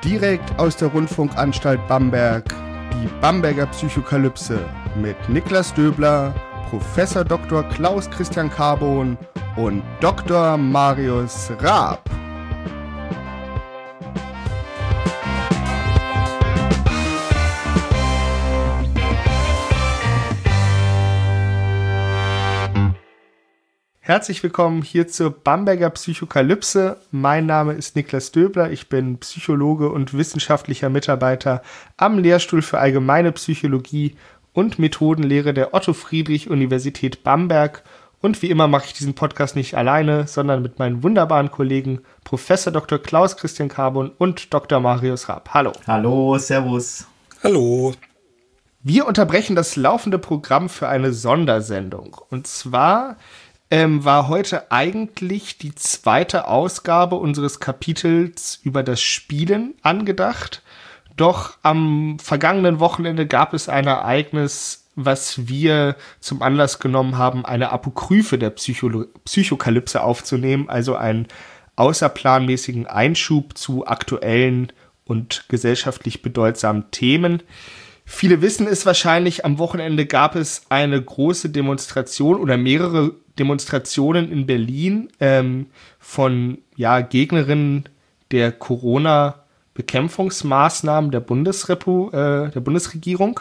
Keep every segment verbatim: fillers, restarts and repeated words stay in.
Direkt aus der Rundfunkanstalt Bamberg, die Bamberger Psychokalypse mit Niklas Döbler, Professor Doktor Klaus Christian Carbon und Doktor Marius Raab. Herzlich willkommen hier zur Bamberger Psychokalypse. Mein Name ist Niklas Döbler, ich bin Psychologe und wissenschaftlicher Mitarbeiter am Lehrstuhl für Allgemeine Psychologie und Methodenlehre der Otto-Friedrich-Universität Bamberg. Und wie immer mache ich diesen Podcast nicht alleine, sondern mit meinen wunderbaren Kollegen Professor Doktor Klaus Christian Carbon und Doktor Marius Raab. Hallo. Hallo, servus. Hallo. Wir unterbrechen das laufende Programm für eine Sondersendung. Und zwar Ähm, war heute eigentlich die zweite Ausgabe unseres Kapitels über das Spielen angedacht. Doch am vergangenen Wochenende gab es ein Ereignis, was wir zum Anlass genommen haben, eine Apokryphe der Psycholo- Psychokalypse aufzunehmen, also einen außerplanmäßigen Einschub zu aktuellen und gesellschaftlich bedeutsamen Themen. Viele wissen es wahrscheinlich, am Wochenende gab es eine große Demonstration oder mehrere Demonstrationen in Berlin ähm, von ja, Gegnerinnen der Corona-Bekämpfungsmaßnahmen der, Bundesrepu- äh, der Bundesregierung.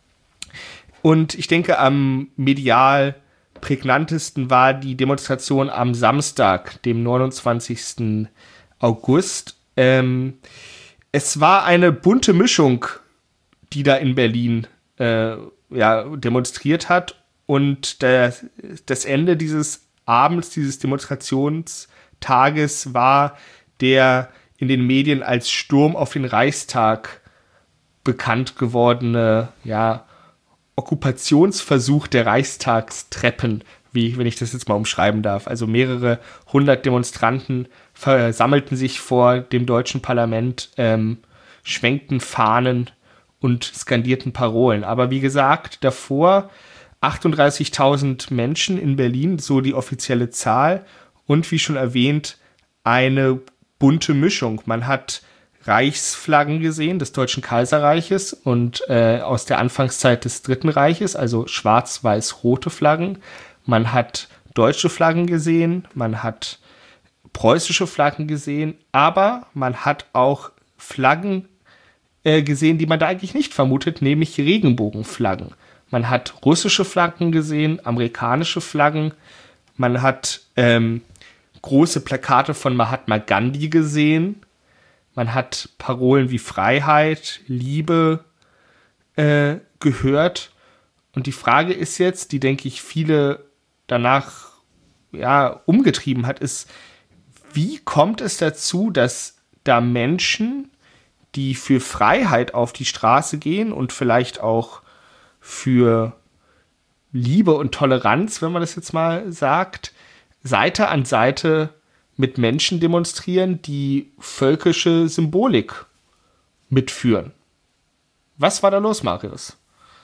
Und ich denke, am medial prägnantesten war die Demonstration am Samstag, dem neunundzwanzigsten August. Ähm, es war eine bunte Mischung, die da in Berlin äh, ja, demonstriert hat. Und der, das Ende dieses Abends, dieses Demonstrationstages war der in den Medien als Sturm auf den Reichstag bekannt gewordene ja, Okkupationsversuch der Reichstagstreppen, wie wenn ich das jetzt mal umschreiben darf. Also mehrere hundert Demonstranten versammelten sich vor dem deutschen Parlament, ähm, schwenkten Fahnen und skandierten Parolen. Aber wie gesagt, davor achtunddreißigtausend Menschen in Berlin, so die offizielle Zahl. Und wie schon erwähnt, eine bunte Mischung. Man hat Reichsflaggen gesehen des Deutschen Kaiserreiches und äh, aus der Anfangszeit des Dritten Reiches, also schwarz-weiß-rote Flaggen. Man hat deutsche Flaggen gesehen, man hat preußische Flaggen gesehen, aber man hat auch Flaggen äh, gesehen, die man da eigentlich nicht vermutet, nämlich Regenbogenflaggen. Man hat russische Flaggen gesehen, amerikanische Flaggen. Man hat ähm, große Plakate von Mahatma Gandhi gesehen. Man hat Parolen wie Freiheit, Liebe äh, gehört. Und die Frage ist jetzt, die, denke ich, viele danach ja, umgetrieben hat, ist, wie kommt es dazu, dass da Menschen, die für Freiheit auf die Straße gehen und vielleicht auch für Liebe und Toleranz, wenn man das jetzt mal sagt, Seite an Seite mit Menschen demonstrieren, die völkische Symbolik mitführen. Was war da los, Marius?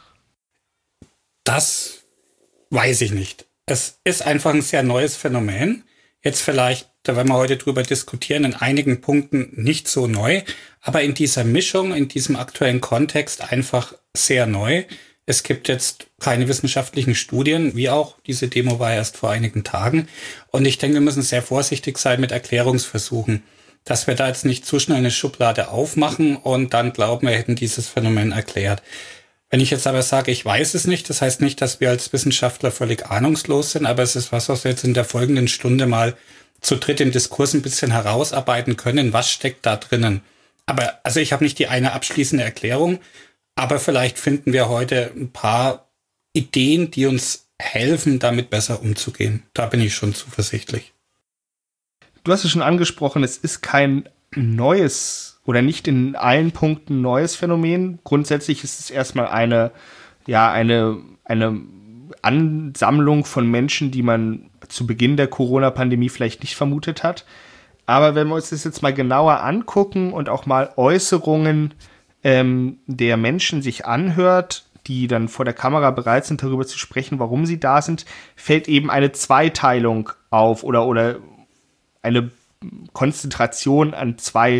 Das weiß ich nicht. Es ist einfach ein sehr neues Phänomen. Jetzt vielleicht, da werden wir heute drüber diskutieren, in einigen Punkten nicht so neu, aber in dieser Mischung, in diesem aktuellen Kontext einfach sehr neu. Es gibt jetzt keine wissenschaftlichen Studien, wie auch diese Demo war erst vor einigen Tagen. Und ich denke, wir müssen sehr vorsichtig sein mit Erklärungsversuchen, dass wir da jetzt nicht zu schnell eine Schublade aufmachen und dann glauben, wir hätten dieses Phänomen erklärt. Wenn ich jetzt aber sage, ich weiß es nicht, das heißt nicht, dass wir als Wissenschaftler völlig ahnungslos sind, aber es ist was, was wir jetzt in der folgenden Stunde mal zu dritt im Diskurs ein bisschen herausarbeiten können. Was steckt da drinnen? Aber also ich habe nicht die eine abschließende Erklärung, aber vielleicht finden wir heute ein paar Ideen, die uns helfen, damit besser umzugehen. Da bin ich schon zuversichtlich. Du hast es schon angesprochen, es ist kein neues oder nicht in allen Punkten neues Phänomen. Grundsätzlich ist es erstmal eine, ja, eine, eine Ansammlung von Menschen, die man zu Beginn der Corona-Pandemie vielleicht nicht vermutet hat. Aber wenn wir uns das jetzt mal genauer angucken und auch mal Äußerungen Ähm, der Menschen sich anhört, die dann vor der Kamera bereit sind, darüber zu sprechen, warum sie da sind, fällt eben eine Zweiteilung auf oder, oder eine Konzentration an zwei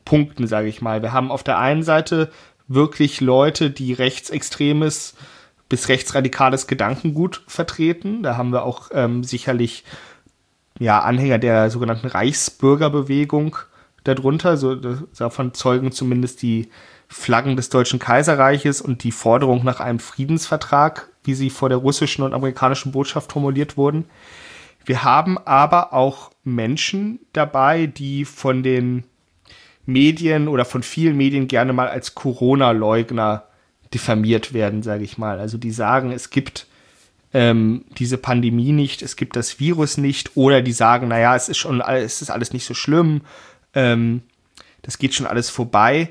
Punkten, sage ich mal. Wir haben auf der einen Seite wirklich Leute, die rechtsextremes bis rechtsradikales Gedankengut vertreten. Da haben wir auch ähm, sicherlich ja, Anhänger der sogenannten Reichsbürgerbewegung darunter. So, davon zeugen zumindest die Flaggen des Deutschen Kaiserreiches und die Forderung nach einem Friedensvertrag, wie sie vor der russischen und amerikanischen Botschaft formuliert wurden. Wir haben aber auch Menschen dabei, die von den Medien oder von vielen Medien gerne mal als Corona-Leugner diffamiert werden, sage ich mal. Also die sagen, es gibt ähm, diese Pandemie nicht, es gibt das Virus nicht, oder die sagen, naja, es ist schon alles, es ist alles nicht so schlimm, ähm, das geht schon alles vorbei,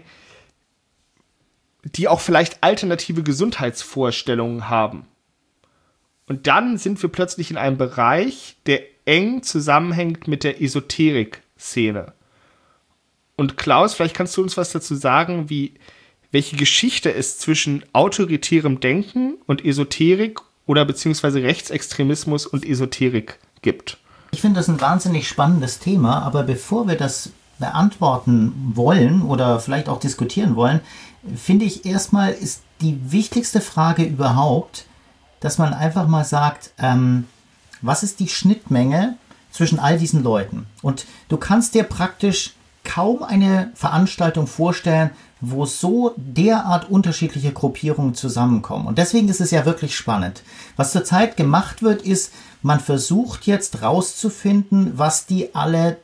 die auch vielleicht alternative Gesundheitsvorstellungen haben. Und dann sind wir plötzlich in einem Bereich, der eng zusammenhängt mit der Esoterik-Szene. Und Klaus, vielleicht kannst du uns was dazu sagen, wie, welche Geschichte es zwischen autoritärem Denken und Esoterik oder beziehungsweise Rechtsextremismus und Esoterik gibt. Ich finde das ein wahnsinnig spannendes Thema, aber bevor wir das beantworten wollen oder vielleicht auch diskutieren wollen, finde ich erstmal ist die wichtigste Frage überhaupt, dass man einfach mal sagt, ähm, was ist die Schnittmenge zwischen all diesen Leuten? Und du kannst dir praktisch kaum eine Veranstaltung vorstellen, wo so derart unterschiedliche Gruppierungen zusammenkommen. Und deswegen ist es ja wirklich spannend. Was zurzeit gemacht wird, ist, man versucht jetzt rauszufinden, was die alle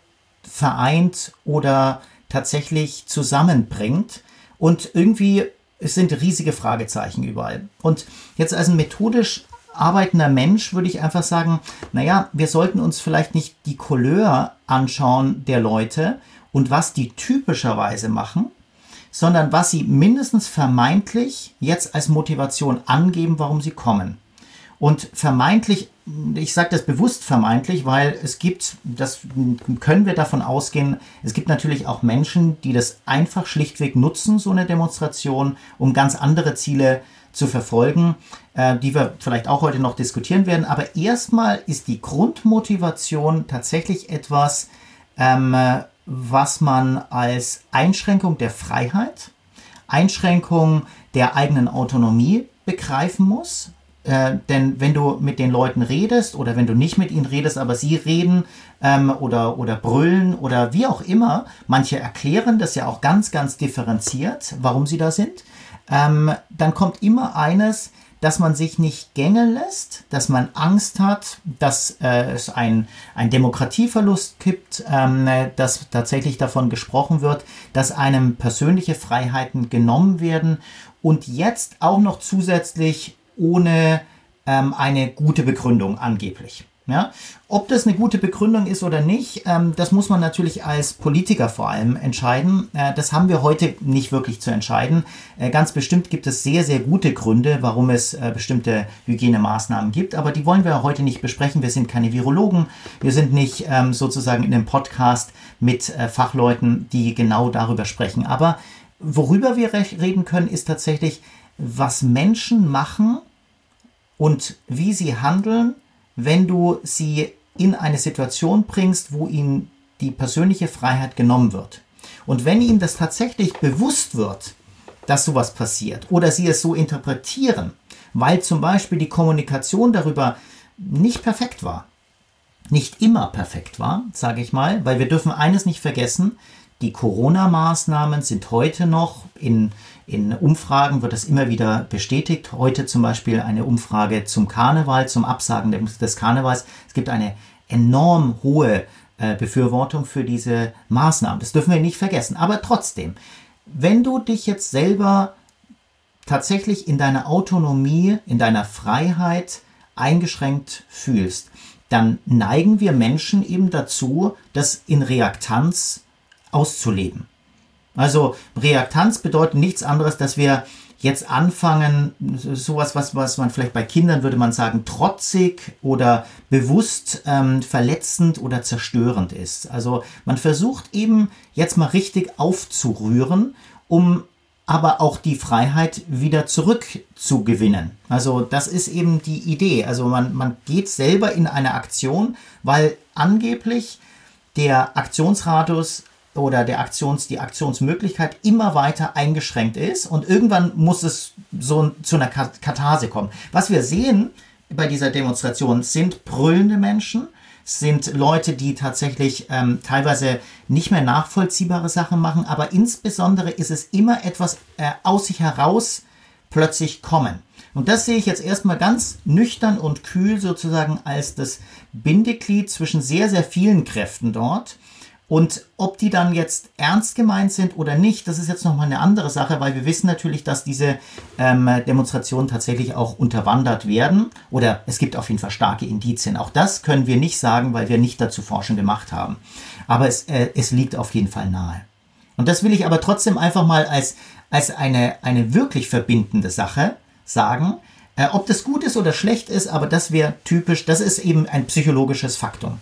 vereint oder tatsächlich zusammenbringt. Und irgendwie, es sind riesige Fragezeichen überall. Und jetzt als ein methodisch arbeitender Mensch würde ich einfach sagen, naja, wir sollten uns vielleicht nicht die Couleur anschauen der Leute und was die typischerweise machen, sondern was sie mindestens vermeintlich jetzt als Motivation angeben, warum sie kommen. Und vermeintlich, ich sage das bewusst vermeintlich, weil es gibt, das können wir davon ausgehen, es gibt natürlich auch Menschen, die das einfach schlichtweg nutzen, so eine Demonstration, um ganz andere Ziele zu verfolgen, äh, die wir vielleicht auch heute noch diskutieren werden. Aber erstmal ist die Grundmotivation tatsächlich etwas, ähm, was man als Einschränkung der Freiheit, Einschränkung der eigenen Autonomie begreifen muss. Äh, denn wenn du mit den Leuten redest oder wenn du nicht mit ihnen redest, aber sie reden ähm, oder, oder brüllen oder wie auch immer, manche erklären das ja auch ganz, ganz differenziert, warum sie da sind, ähm, dann kommt immer eines, dass man sich nicht gängeln lässt, dass man Angst hat, dass äh, es ein, ein Demokratieverlust gibt, ähm, dass tatsächlich davon gesprochen wird, dass einem persönliche Freiheiten genommen werden und jetzt auch noch zusätzlich ohne ähm, eine gute Begründung angeblich. Ja? Ob das eine gute Begründung ist oder nicht, ähm, das muss man natürlich als Politiker vor allem entscheiden. Äh, das haben wir heute nicht wirklich zu entscheiden. Äh, ganz bestimmt gibt es sehr, sehr gute Gründe, warum es äh, bestimmte Hygienemaßnahmen gibt, aber die wollen wir heute nicht besprechen. Wir sind keine Virologen, wir sind nicht ähm, sozusagen in einem Podcast mit äh, Fachleuten, die genau darüber sprechen. Aber worüber wir re- reden können, ist tatsächlich, was Menschen machen und wie sie handeln, wenn du sie in eine Situation bringst, wo ihnen die persönliche Freiheit genommen wird. Und wenn ihnen das tatsächlich bewusst wird, dass sowas passiert oder sie es so interpretieren, weil zum Beispiel die Kommunikation darüber nicht perfekt war, nicht immer perfekt war, sage ich mal, weil wir dürfen eines nicht vergessen, die Corona-Maßnahmen sind heute noch, in, in Umfragen wird das immer wieder bestätigt. Heute zum Beispiel eine Umfrage zum Karneval, zum Absagen des Karnevals. Es gibt eine enorm hohe äh, Befürwortung für diese Maßnahmen. Das dürfen wir nicht vergessen. Aber trotzdem, wenn du dich jetzt selber tatsächlich in deiner Autonomie, in deiner Freiheit eingeschränkt fühlst, dann neigen wir Menschen eben dazu, das in Reaktanz auszuleben. Also Reaktanz bedeutet nichts anderes, dass wir jetzt anfangen, sowas, was, was man vielleicht bei Kindern würde man sagen, trotzig oder bewusst ähm, verletzend oder zerstörend ist. Also man versucht eben jetzt mal richtig aufzurühren, um aber auch die Freiheit wieder zurückzugewinnen. Also das ist eben die Idee. Also man, man geht selber in eine Aktion, weil angeblich der Aktionsradius oder der Aktions, die Aktionsmöglichkeit immer weiter eingeschränkt ist und irgendwann muss es so zu einer Katharse kommen. Was wir sehen bei dieser Demonstration sind brüllende Menschen, sind Leute, die tatsächlich ähm, teilweise nicht mehr nachvollziehbare Sachen machen, aber insbesondere ist es immer etwas äh, aus sich heraus plötzlich kommen. Und das sehe ich jetzt erstmal ganz nüchtern und kühl sozusagen als das Bindeglied zwischen sehr, sehr vielen Kräften dort. Und ob die dann jetzt ernst gemeint sind oder nicht, das ist jetzt nochmal eine andere Sache, weil wir wissen natürlich, dass diese ähm, Demonstrationen tatsächlich auch unterwandert werden. Oder es gibt auf jeden Fall starke Indizien. Auch das können wir nicht sagen, weil wir nicht dazu Forschung gemacht haben. Aber es, äh, es liegt auf jeden Fall nahe. Und das will ich aber trotzdem einfach mal als, als eine, eine wirklich verbindende Sache sagen. Äh, ob das gut ist oder schlecht ist, aber das wäre typisch, das ist eben ein psychologisches Faktum.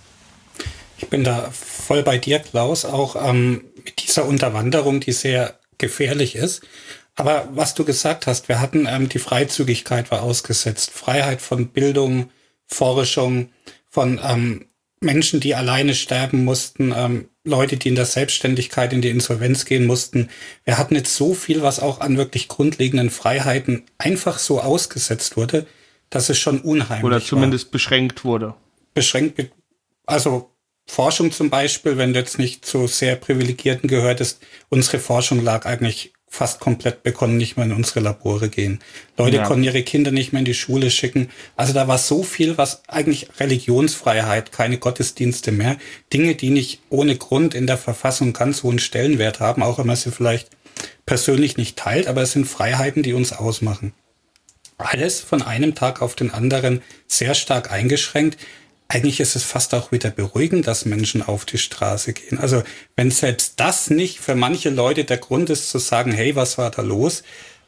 Ich bin da voll bei dir, Klaus, auch ähm, mit dieser Unterwanderung, die sehr gefährlich ist. Aber was du gesagt hast, wir hatten ähm, die Freizügigkeit war ausgesetzt. Freiheit von Bildung, Forschung, von ähm, Menschen, die alleine sterben mussten, ähm, Leute, die in der Selbstständigkeit in die Insolvenz gehen mussten. Wir hatten jetzt so viel, was auch an wirklich grundlegenden Freiheiten einfach so ausgesetzt wurde, dass es schon unheimlich war. Oder zumindest war. beschränkt wurde. Beschränkt, also Forschung zum Beispiel, wenn du jetzt nicht zu sehr Privilegierten gehörtest, unsere Forschung lag eigentlich fast komplett, wir konnten nicht mehr in unsere Labore gehen. Leute ja. konnten ihre Kinder nicht mehr in die Schule schicken. Also da war so viel, was eigentlich Religionsfreiheit, keine Gottesdienste mehr, Dinge, die nicht ohne Grund in der Verfassung ganz hohen Stellenwert haben, auch wenn man sie vielleicht persönlich nicht teilt, aber es sind Freiheiten, die uns ausmachen. Alles von einem Tag auf den anderen sehr stark eingeschränkt. Eigentlich ist es fast auch wieder beruhigend, dass Menschen auf die Straße gehen. Also wenn selbst das nicht für manche Leute der Grund ist, zu sagen, hey, was war da los?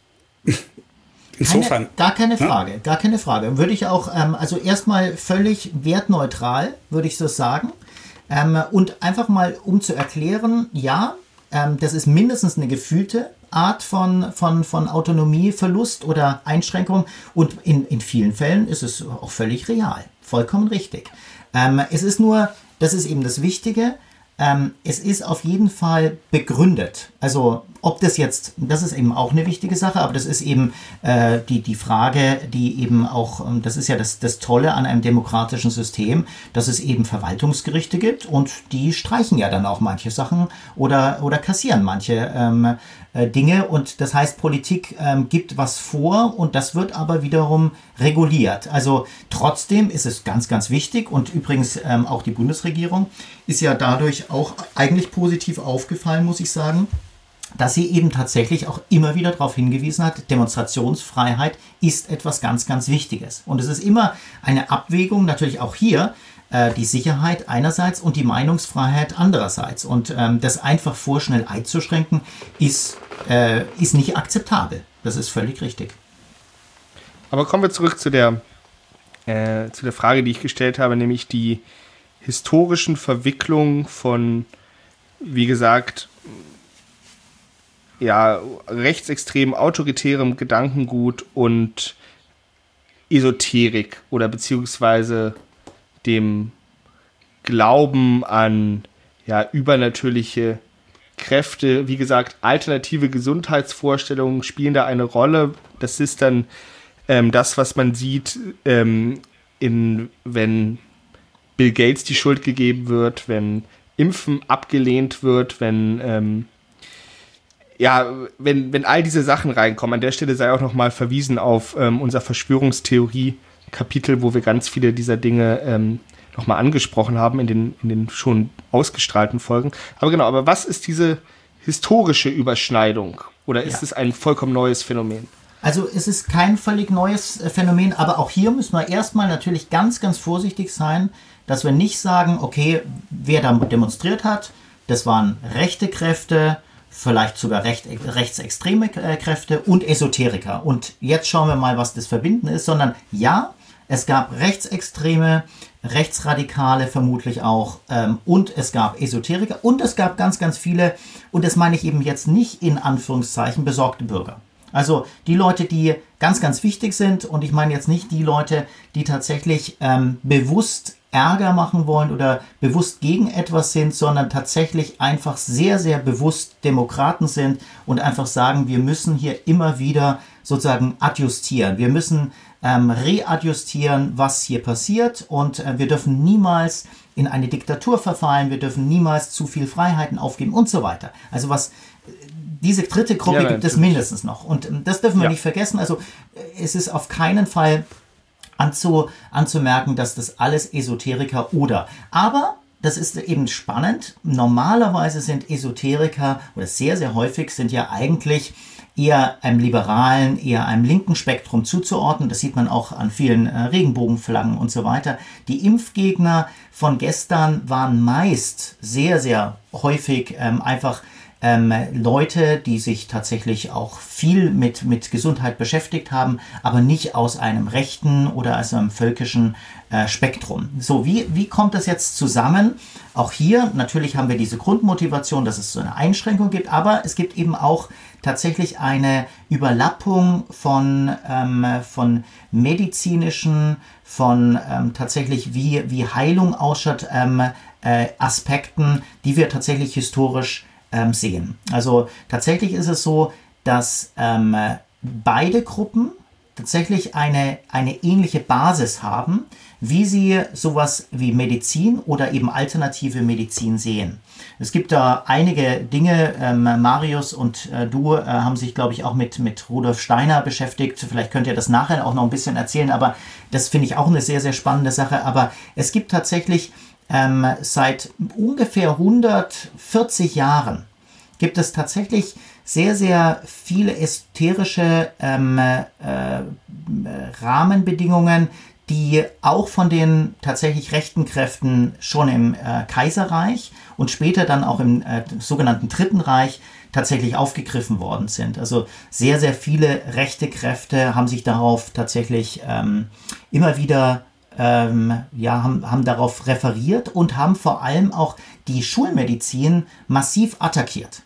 Insofern. Keine, gar keine Frage, ja? gar keine Frage. Würde ich auch, ähm, also erstmal völlig wertneutral, würde ich so sagen. Ähm, und einfach mal, um zu erklären, ja, ähm, das ist mindestens eine gefühlte Art von, von, von Autonomieverlust oder Einschränkung. Und in, in vielen Fällen ist es auch völlig real. Vollkommen richtig. Ähm, es ist nur, das ist eben das Wichtige, ähm, es ist auf jeden Fall begründet. Also ob das jetzt, das ist eben auch eine wichtige Sache, aber das ist eben äh, die, die Frage, die eben auch, das ist ja das, das Tolle an einem demokratischen System, dass es eben Verwaltungsgerichte gibt und die streichen ja dann auch manche Sachen oder, oder kassieren manche ähm, äh, Dinge und das heißt, Politik ähm, gibt was vor und das wird aber wiederum reguliert. Also trotzdem ist es ganz, ganz wichtig und übrigens ähm, auch die Bundesregierung ist ja dadurch auch eigentlich positiv aufgefallen, muss ich sagen, dass sie eben tatsächlich auch immer wieder darauf hingewiesen hat, Demonstrationsfreiheit ist etwas ganz, ganz Wichtiges. Und es ist immer eine Abwägung, natürlich auch hier, äh, die Sicherheit einerseits und die Meinungsfreiheit andererseits. Und ähm, das einfach vorschnell einzuschränken, ist, äh, ist nicht akzeptabel. Das ist völlig richtig. Aber kommen wir zurück zu der, äh, zu der Frage, die ich gestellt habe, nämlich die historischen Verwicklungen von, wie gesagt, ja, rechtsextrem autoritärem Gedankengut und Esoterik oder beziehungsweise dem Glauben an ja, übernatürliche Kräfte. Wie gesagt, alternative Gesundheitsvorstellungen spielen da eine Rolle. Das ist dann ähm, das, was man sieht, ähm, in, wenn Bill Gates die Schuld gegeben wird, wenn Impfen abgelehnt wird, wenn ähm, ja, wenn, wenn all diese Sachen reinkommen, an der Stelle sei auch nochmal verwiesen auf ähm, unser Verschwörungstheorie-Kapitel, wo wir ganz viele dieser Dinge ähm, nochmal angesprochen haben in den, in den schon ausgestrahlten Folgen. Aber genau, aber was ist diese historische Überschneidung? Oder ist ja. es ein vollkommen neues Phänomen? Also es ist kein völlig neues Phänomen, aber auch hier müssen wir erstmal natürlich ganz, ganz vorsichtig sein, dass wir nicht sagen, okay, wer da demonstriert hat, das waren rechte Kräfte, vielleicht sogar recht, rechtsextreme Kräfte und Esoteriker. Und jetzt schauen wir mal, was das Verbinden ist, sondern ja, es gab Rechtsextreme, Rechtsradikale vermutlich auch ähm, und es gab Esoteriker und es gab ganz, ganz viele, und das meine ich eben jetzt nicht in Anführungszeichen, besorgte Bürger. Also die Leute, die ganz, ganz wichtig sind, und ich meine jetzt nicht die Leute, die tatsächlich ähm, bewusst Ärger machen wollen oder bewusst gegen etwas sind, sondern tatsächlich einfach sehr, sehr bewusst Demokraten sind und einfach sagen, wir müssen hier immer wieder sozusagen adjustieren. Wir müssen ähm, readjustieren, was hier passiert, und äh, wir dürfen niemals in eine Diktatur verfallen, wir dürfen niemals zu viel Freiheiten aufgeben und so weiter. Also was diese dritte Gruppe ja, gibt es mindestens noch, und ähm, das dürfen wir ja. nicht vergessen. Also äh, es ist auf keinen Fall Anzu, anzumerken, dass das alles Esoteriker oder. Aber das ist eben spannend. Normalerweise sind Esoteriker, oder sehr, sehr häufig, sind ja eigentlich eher einem liberalen, eher einem linken Spektrum zuzuordnen. Das sieht man auch an vielen äh, Regenbogenflaggen und so weiter. Die Impfgegner von gestern waren meist sehr, sehr häufig ähm, einfach Ähm, Leute, die sich tatsächlich auch viel mit, mit Gesundheit beschäftigt haben, aber nicht aus einem rechten oder aus einem völkischen äh, Spektrum. So, wie, wie kommt das jetzt zusammen? Auch hier, natürlich haben wir diese Grundmotivation, dass es so eine Einschränkung gibt, aber es gibt eben auch tatsächlich eine Überlappung von, ähm, von medizinischen, von ähm, tatsächlich wie, wie Heilung ausschaut, ähm, äh, Aspekten, die wir tatsächlich historisch Ähm, sehen. Also tatsächlich ist es so, dass ähm, beide Gruppen tatsächlich eine, eine ähnliche Basis haben, wie sie sowas wie Medizin oder eben alternative Medizin sehen. Es gibt da einige Dinge, ähm, Marius und äh, du äh, haben sich, glaube ich, auch mit, mit Rudolf Steiner beschäftigt. Vielleicht könnt ihr das nachher auch noch ein bisschen erzählen, aber das finde ich auch eine sehr, sehr spannende Sache. Aber es gibt tatsächlich Ähm, seit ungefähr hundertvierzig Jahren gibt es tatsächlich sehr, sehr viele esoterische ähm, äh, Rahmenbedingungen, die auch von den tatsächlich rechten Kräften schon im äh, Kaiserreich und später dann auch im äh, sogenannten Dritten Reich tatsächlich aufgegriffen worden sind. Also sehr, sehr viele rechte Kräfte haben sich darauf tatsächlich ähm, immer wieder Ähm, ja, haben, haben darauf referiert und haben vor allem auch die Schulmedizin massiv attackiert.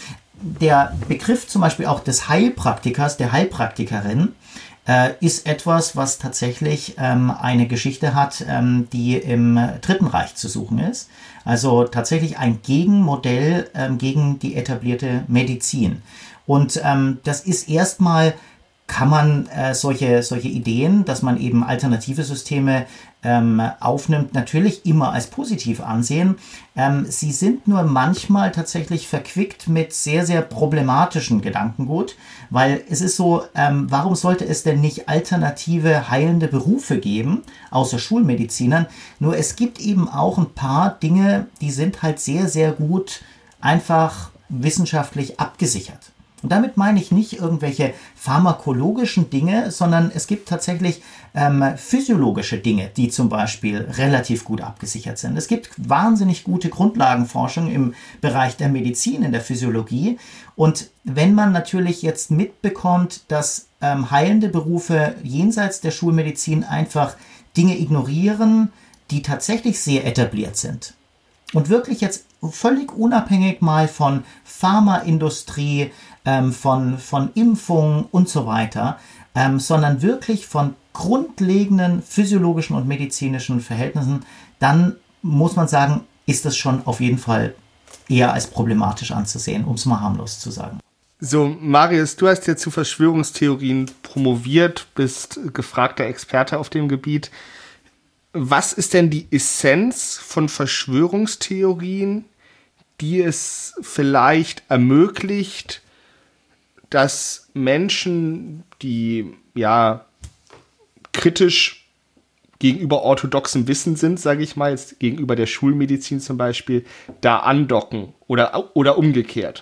Der Begriff zum Beispiel auch des Heilpraktikers, der Heilpraktikerin, äh, ist etwas, was tatsächlich ähm, eine Geschichte hat, ähm, die im Dritten Reich zu suchen ist. Also tatsächlich ein Gegenmodell ähm, gegen die etablierte Medizin. Und ähm, das ist erstmal, kann man äh, solche, solche Ideen, dass man eben alternative Systeme ähm, aufnimmt, natürlich immer als positiv ansehen. Ähm, sie sind nur manchmal tatsächlich verquickt mit sehr, sehr problematischen Gedankengut, weil es ist so, ähm, warum sollte es denn nicht alternative heilende Berufe geben, außer Schulmedizinern? Nur es gibt eben auch ein paar Dinge, die sind halt sehr, sehr gut einfach wissenschaftlich abgesichert. Und damit meine ich nicht irgendwelche pharmakologischen Dinge, sondern es gibt tatsächlich ähm, physiologische Dinge, die zum Beispiel relativ gut abgesichert sind. Es gibt wahnsinnig gute Grundlagenforschung im Bereich der Medizin, in der Physiologie. Und wenn man natürlich jetzt mitbekommt, dass ähm, heilende Berufe jenseits der Schulmedizin einfach Dinge ignorieren, die tatsächlich sehr etabliert sind, und wirklich jetzt völlig unabhängig mal von Pharmaindustrie, ähm, von, von Impfungen und so weiter, ähm, sondern wirklich von grundlegenden physiologischen und medizinischen Verhältnissen, dann muss man sagen, ist das schon auf jeden Fall eher als problematisch anzusehen, um es mal harmlos zu sagen. So, Marius, du hast ja zu Verschwörungstheorien promoviert, bist gefragter Experte auf dem Gebiet. Was ist denn die Essenz von Verschwörungstheorien, die es vielleicht ermöglicht, dass Menschen, die ja kritisch gegenüber orthodoxem Wissen sind, sage ich mal, jetzt gegenüber der Schulmedizin zum Beispiel, da andocken oder, oder umgekehrt?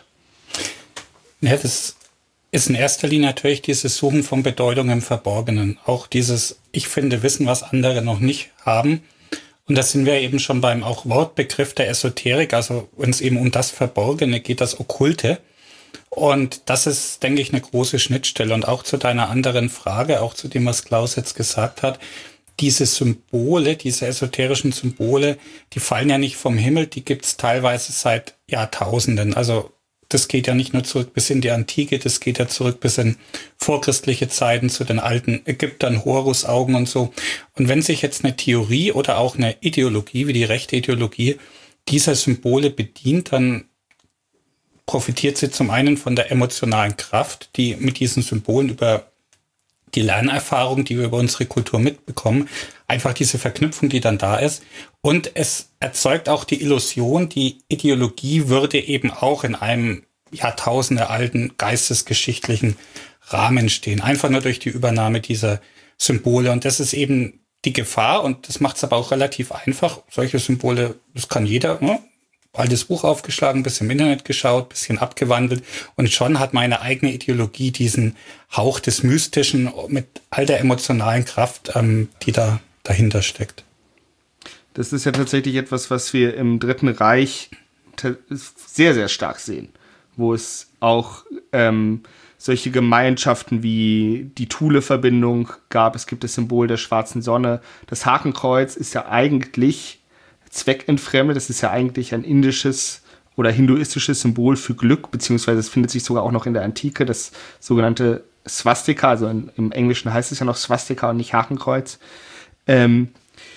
Ja, das ist in erster Linie natürlich dieses Suchen von Bedeutung im Verborgenen. Auch dieses, ich finde Wissen, was andere noch nicht haben. Und da sind wir eben schon beim auch Wortbegriff der Esoterik, also wenn es eben um das Verborgene geht, das Okkulte. Und das ist, denke ich, eine große Schnittstelle. Und auch zu deiner anderen Frage, auch zu dem, was Klaus jetzt gesagt hat, diese Symbole, diese esoterischen Symbole, die fallen ja nicht vom Himmel, die gibt es teilweise seit Jahrtausenden. Also das geht ja nicht nur zurück bis in die Antike, das geht ja zurück bis in vorchristliche Zeiten zu den alten Ägyptern, Horusaugen und so. Und wenn sich jetzt eine Theorie oder auch eine Ideologie, wie die rechte Ideologie, dieser Symbole bedient, dann profitiert sie zum einen von der emotionalen Kraft, die mit diesen Symbolen über die Lernerfahrung, die wir über unsere Kultur mitbekommen, einfach diese Verknüpfung, die dann da ist. Und es erzeugt auch die Illusion, die Ideologie würde eben auch in einem jahrtausendealten geistesgeschichtlichen Rahmen stehen. Einfach nur durch die Übernahme dieser Symbole. Und das ist eben die Gefahr, und das macht es aber auch relativ einfach. Solche Symbole, das kann jeder, ne? Altes Buch aufgeschlagen, bisschen im Internet geschaut, bisschen abgewandelt, und schon hat meine eigene Ideologie diesen Hauch des Mystischen mit all der emotionalen Kraft, ähm, die da dahinter steckt. Das ist ja tatsächlich etwas, was wir im Dritten Reich sehr, sehr stark sehen, wo es auch ähm, solche Gemeinschaften wie die Thule-Verbindung gab. Es gibt das Symbol der schwarzen Sonne. Das Hakenkreuz ist ja eigentlich zweckentfremdet. Das ist ja eigentlich ein indisches oder hinduistisches Symbol für Glück, beziehungsweise es findet sich sogar auch noch in der Antike, das sogenannte Swastika, also in, im Englischen heißt es ja noch Swastika und nicht Hakenkreuz. Ähm,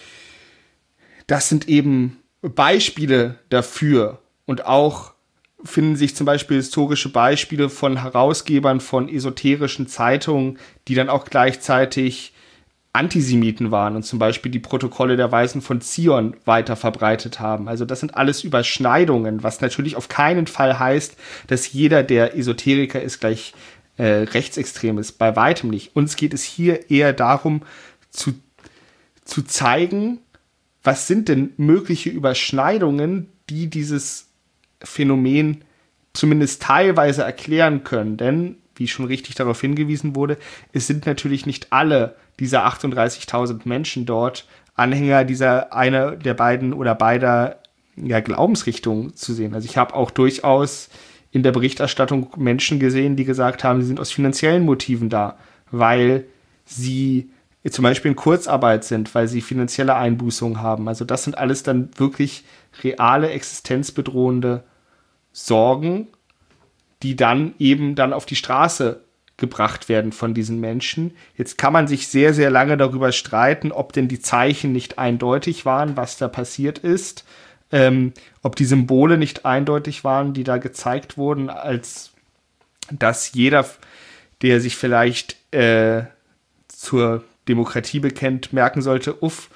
das sind eben Beispiele dafür, und auch finden sich zum Beispiel historische Beispiele von Herausgebern von esoterischen Zeitungen, die dann auch gleichzeitig Antisemiten waren und zum Beispiel die Protokolle der Weisen von Zion weiter verbreitet haben. Also das sind alles Überschneidungen, was natürlich auf keinen Fall heißt, dass jeder, der Esoteriker ist, gleich äh, rechtsextrem ist. Bei weitem nicht. Uns geht es hier eher darum, zu, zu zeigen, was sind denn mögliche Überschneidungen, die dieses Phänomen zumindest teilweise erklären können. Denn, wie schon richtig darauf hingewiesen wurde, es sind natürlich nicht alle dieser achtunddreißigtausend Menschen dort Anhänger dieser einer der beiden oder beider ja, Glaubensrichtungen zu sehen. Also ich habe auch durchaus in der Berichterstattung Menschen gesehen, die gesagt haben, sie sind aus finanziellen Motiven da, weil sie zum Beispiel in Kurzarbeit sind, weil sie finanzielle Einbußungen haben. Also das sind alles dann wirklich reale, existenzbedrohende Sorgen, die dann eben dann auf die Straße gebracht werden von diesen Menschen. Jetzt kann man sich sehr, sehr lange darüber streiten, ob denn die Zeichen nicht eindeutig waren, was da passiert ist, ähm, ob die Symbole nicht eindeutig waren, die da gezeigt wurden, als dass jeder, der sich vielleicht äh, zur Demokratie bekennt, merken sollte, uff,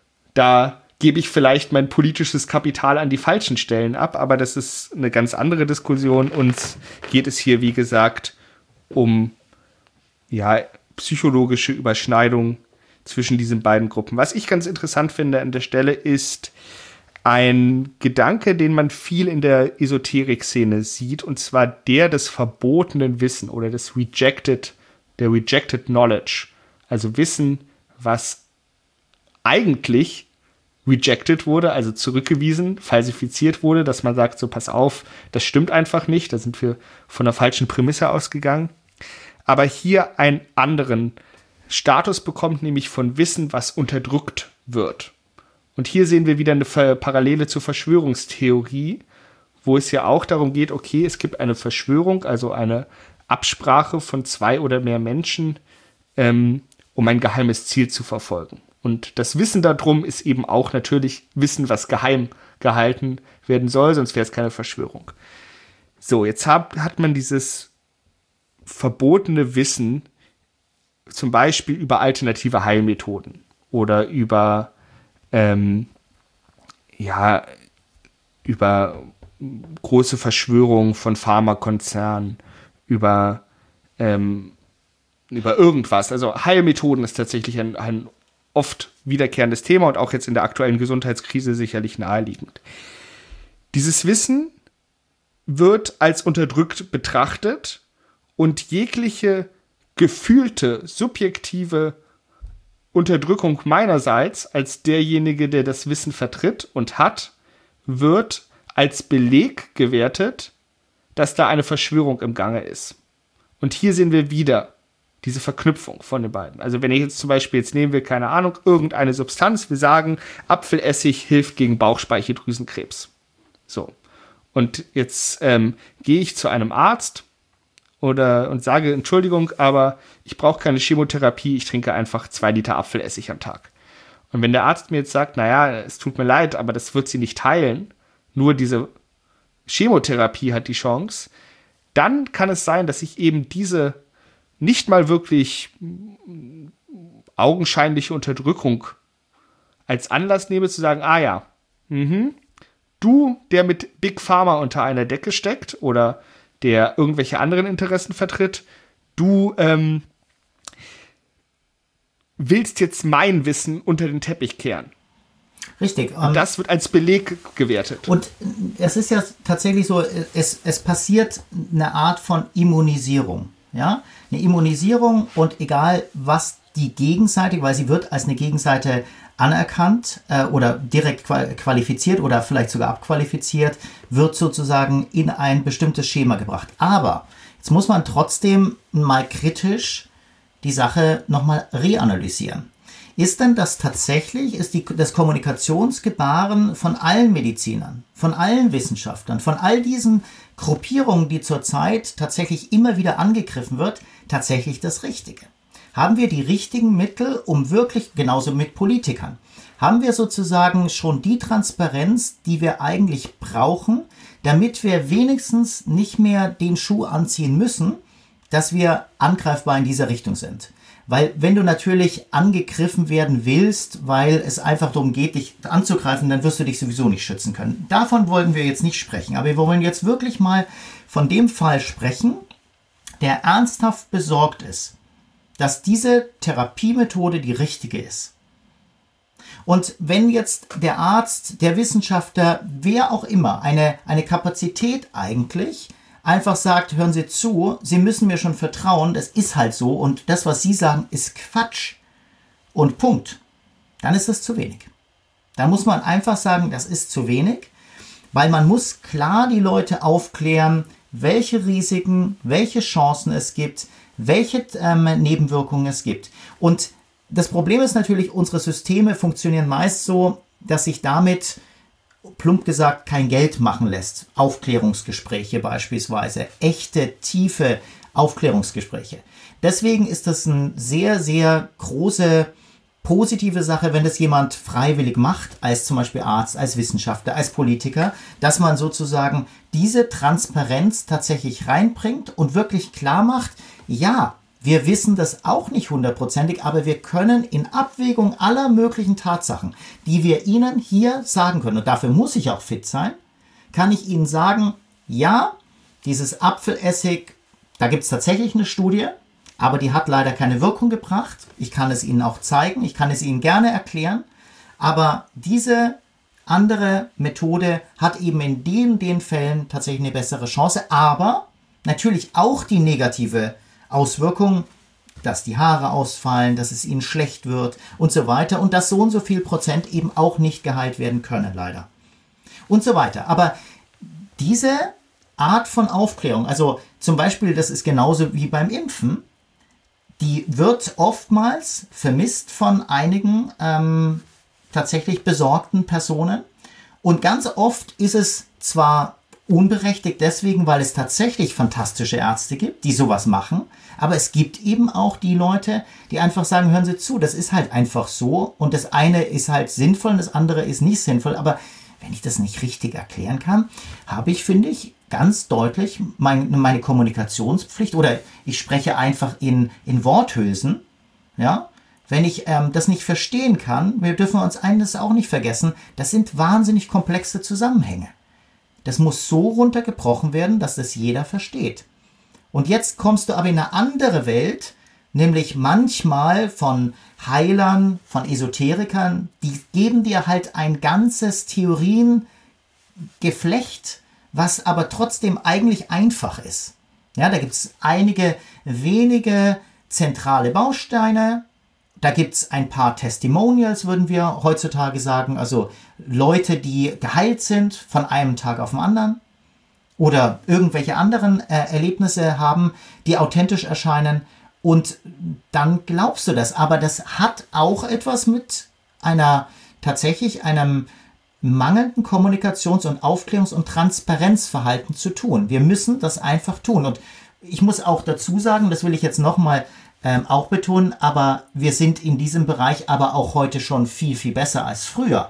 da gebe ich vielleicht mein politisches Kapital an die falschen Stellen ab, aber das ist eine ganz andere Diskussion. Uns geht es hier, wie gesagt, um ja, psychologische Überschneidungen zwischen diesen beiden Gruppen. Was ich ganz interessant finde an der Stelle ist ein Gedanke, den man viel in der Esoterik-Szene sieht, und zwar der des verbotenen Wissen oder des Rejected, der Rejected Knowledge. Also Wissen, was eigentlich rejected wurde, also zurückgewiesen, falsifiziert wurde, dass man sagt, so pass auf, das stimmt einfach nicht, da sind wir von der falschen Prämisse ausgegangen. Aber hier einen anderen Status bekommt, nämlich von Wissen, was unterdrückt wird. Und hier sehen wir wieder eine Parallele zur Verschwörungstheorie, wo es ja auch darum geht, okay, es gibt eine Verschwörung, also eine Absprache von zwei oder mehr Menschen, ähm, um ein geheimes Ziel zu verfolgen. Und das Wissen darum ist eben auch natürlich Wissen, was geheim gehalten werden soll, sonst wäre es keine Verschwörung. So, jetzt hat, hat man dieses verbotene Wissen zum Beispiel über alternative Heilmethoden oder über, ähm, ja, über große Verschwörungen von Pharmakonzernen, über, ähm, über irgendwas. Also Heilmethoden ist tatsächlich ein, ein oft wiederkehrendes Thema und auch jetzt in der aktuellen Gesundheitskrise sicherlich naheliegend. Dieses Wissen wird als unterdrückt betrachtet und jegliche gefühlte, subjektive Unterdrückung meinerseits als derjenige, der das Wissen vertritt und hat, wird als Beleg gewertet, dass da eine Verschwörung im Gange ist. Und hier sehen wir wieder diese Verknüpfung von den beiden. Also wenn ich jetzt zum Beispiel, jetzt nehmen wir, keine Ahnung, irgendeine Substanz, wir sagen, Apfelessig hilft gegen Bauchspeicheldrüsenkrebs. So. Und jetzt ähm, gehe ich zu einem Arzt oder und sage, Entschuldigung, aber ich brauche keine Chemotherapie, ich trinke einfach zwei Liter Apfelessig am Tag. Und wenn der Arzt mir jetzt sagt, naja, es tut mir leid, aber das wird sie nicht heilen, nur diese Chemotherapie hat die Chance, dann kann es sein, dass ich eben diese nicht mal wirklich augenscheinliche Unterdrückung als Anlass nehme, zu sagen, ah ja, mhm, du, der mit Big Pharma unter einer Decke steckt oder der irgendwelche anderen Interessen vertritt, du ähm, willst jetzt mein Wissen unter den Teppich kehren. Richtig. Und das wird als Beleg gewertet. Und es ist ja tatsächlich so, es, es passiert eine Art von Immunisierung. Ja? Eine Immunisierung, und egal was die Gegenseite, weil sie wird als eine Gegenseite anerkannt äh, oder direkt qualifiziert oder vielleicht sogar abqualifiziert, wird sozusagen in ein bestimmtes Schema gebracht. Aber jetzt muss man trotzdem mal kritisch die Sache nochmal reanalysieren. Ist denn das tatsächlich, ist die, das Kommunikationsgebaren von allen Medizinern, von allen Wissenschaftlern, von all diesen Gruppierungen, die zurzeit tatsächlich immer wieder angegriffen wird, tatsächlich das Richtige? Haben wir die richtigen Mittel, um wirklich, genauso mit Politikern, haben wir sozusagen schon die Transparenz, die wir eigentlich brauchen, damit wir wenigstens nicht mehr den Schuh anziehen müssen, dass wir angreifbar in dieser Richtung sind? Weil wenn du natürlich angegriffen werden willst, weil es einfach darum geht, dich anzugreifen, dann wirst du dich sowieso nicht schützen können. Davon wollen wir jetzt nicht sprechen. Aber wir wollen jetzt wirklich mal von dem Fall sprechen, der ernsthaft besorgt ist, dass diese Therapiemethode die richtige ist. Und wenn jetzt der Arzt, der Wissenschaftler, wer auch immer, eine, eine Kapazität eigentlich einfach sagt, hören Sie zu, Sie müssen mir schon vertrauen, das ist halt so und das, was Sie sagen, ist Quatsch und Punkt, dann ist das zu wenig. Da muss man einfach sagen, das ist zu wenig, weil man muss klar die Leute aufklären, welche Risiken, welche Chancen es gibt, welche ähm, Nebenwirkungen es gibt. Und das Problem ist natürlich, unsere Systeme funktionieren meist so, dass sich damit plump gesagt kein Geld machen lässt. Aufklärungsgespräche beispielsweise, echte, tiefe Aufklärungsgespräche. Deswegen ist das eine sehr, sehr große positive Sache, wenn das jemand freiwillig macht, als zum Beispiel Arzt, als Wissenschaftler, als Politiker, dass man sozusagen diese Transparenz tatsächlich reinbringt und wirklich klar macht, ja, wir wissen das auch nicht hundertprozentig, aber wir können in Abwägung aller möglichen Tatsachen, die wir Ihnen hier sagen können, und dafür muss ich auch fit sein, kann ich Ihnen sagen, ja, dieses Apfelessig, da gibt es tatsächlich eine Studie, aber die hat leider keine Wirkung gebracht. Ich kann es Ihnen auch zeigen, ich kann es Ihnen gerne erklären, aber diese andere Methode hat eben in den, den Fällen tatsächlich eine bessere Chance, aber natürlich auch die negative Auswirkungen, dass die Haare ausfallen, dass es ihnen schlecht wird und so weiter und dass so und so viel Prozent eben auch nicht geheilt werden können, leider. Und so weiter. Aber diese Art von Aufklärung, also zum Beispiel, das ist genauso wie beim Impfen, die wird oftmals vermisst von einigen ähm, tatsächlich besorgten Personen. Und ganz oft ist es zwar unberechtigt deswegen, weil es tatsächlich fantastische Ärzte gibt, die sowas machen. Aber es gibt eben auch die Leute, die einfach sagen, hören Sie zu, das ist halt einfach so. Und das eine ist halt sinnvoll und das andere ist nicht sinnvoll. Aber wenn ich das nicht richtig erklären kann, habe ich, finde ich, ganz deutlich mein, meine Kommunikationspflicht. Oder ich spreche einfach in, in Worthülsen. Ja, wenn ich ähm, das nicht verstehen kann, wir dürfen uns eines auch nicht vergessen, das sind wahnsinnig komplexe Zusammenhänge. Das muss so runtergebrochen werden, dass das jeder versteht. Und jetzt kommst du aber in eine andere Welt, nämlich manchmal von Heilern, von Esoterikern, die geben dir halt ein ganzes Theoriengeflecht, was aber trotzdem eigentlich einfach ist. Ja, da gibt es einige wenige zentrale Bausteine. Da gibt es ein paar Testimonials, würden wir heutzutage sagen, also Leute, die geheilt sind von einem Tag auf den anderen oder irgendwelche anderen äh, Erlebnisse haben, die authentisch erscheinen und dann glaubst du das. Aber das hat auch etwas mit einer tatsächlich einem mangelnden Kommunikations- und Aufklärungs- und Transparenzverhalten zu tun. Wir müssen das einfach tun. Und ich muss auch dazu sagen, das will ich jetzt nochmal ähm, auch betonen, aber wir sind in diesem Bereich aber auch heute schon viel, viel besser als früher.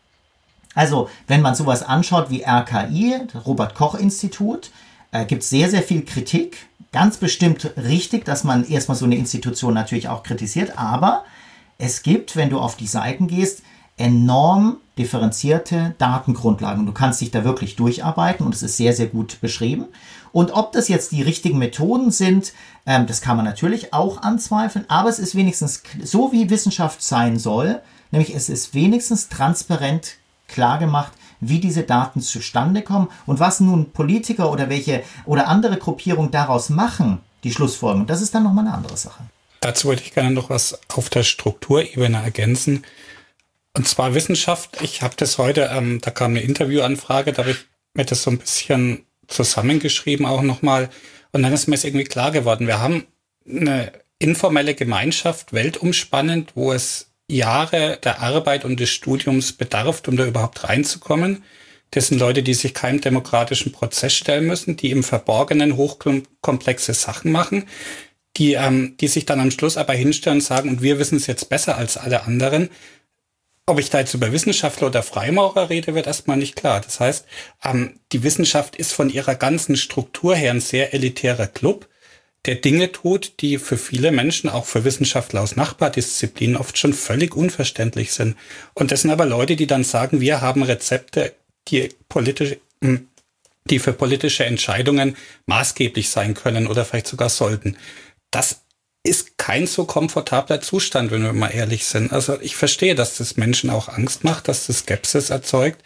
Also, wenn man sowas anschaut wie R K I, das Robert-Koch-Institut, äh, gibt es sehr, sehr viel Kritik. Ganz bestimmt richtig, dass man erstmal so eine Institution natürlich auch kritisiert, aber es gibt, wenn du auf die Seiten gehst, enorm differenzierte Datengrundlagen. Du kannst dich da wirklich durcharbeiten und es ist sehr, sehr gut beschrieben. Und ob das jetzt die richtigen Methoden sind, ähm, das kann man natürlich auch anzweifeln, aber es ist wenigstens so, wie Wissenschaft sein soll, nämlich es ist wenigstens transparent klar gemacht, wie diese Daten zustande kommen und was nun Politiker oder welche oder andere Gruppierungen daraus machen, die Schlussfolgerung, das ist dann nochmal eine andere Sache. Dazu würde ich gerne noch was auf der Strukturebene ergänzen. Und zwar Wissenschaft. Ich habe das heute, ähm, da kam eine Interviewanfrage, da habe ich mir das so ein bisschen zusammengeschrieben auch nochmal. Und dann ist mir es irgendwie klar geworden, wir haben eine informelle Gemeinschaft, weltumspannend, wo es Jahre der Arbeit und des Studiums bedarf, um da überhaupt reinzukommen. Das sind Leute, die sich keinem demokratischen Prozess stellen müssen, die im Verborgenen hochkomplexe Sachen machen, die, ähm, die sich dann am Schluss aber hinstellen und sagen, und wir wissen es jetzt besser als alle anderen. Ob ich da jetzt über Wissenschaftler oder Freimaurer rede, wird erstmal nicht klar. Das heißt, ähm, die Wissenschaft ist von ihrer ganzen Struktur her ein sehr elitärer Club, der Dinge tut, die für viele Menschen, auch für Wissenschaftler aus Nachbardisziplinen, oft schon völlig unverständlich sind. Und das sind aber Leute, die dann sagen, wir haben Rezepte, die politisch, die für politische Entscheidungen maßgeblich sein können oder vielleicht sogar sollten. Das ist kein so komfortabler Zustand, wenn wir mal ehrlich sind. Also ich verstehe, dass das Menschen auch Angst macht, dass das Skepsis erzeugt.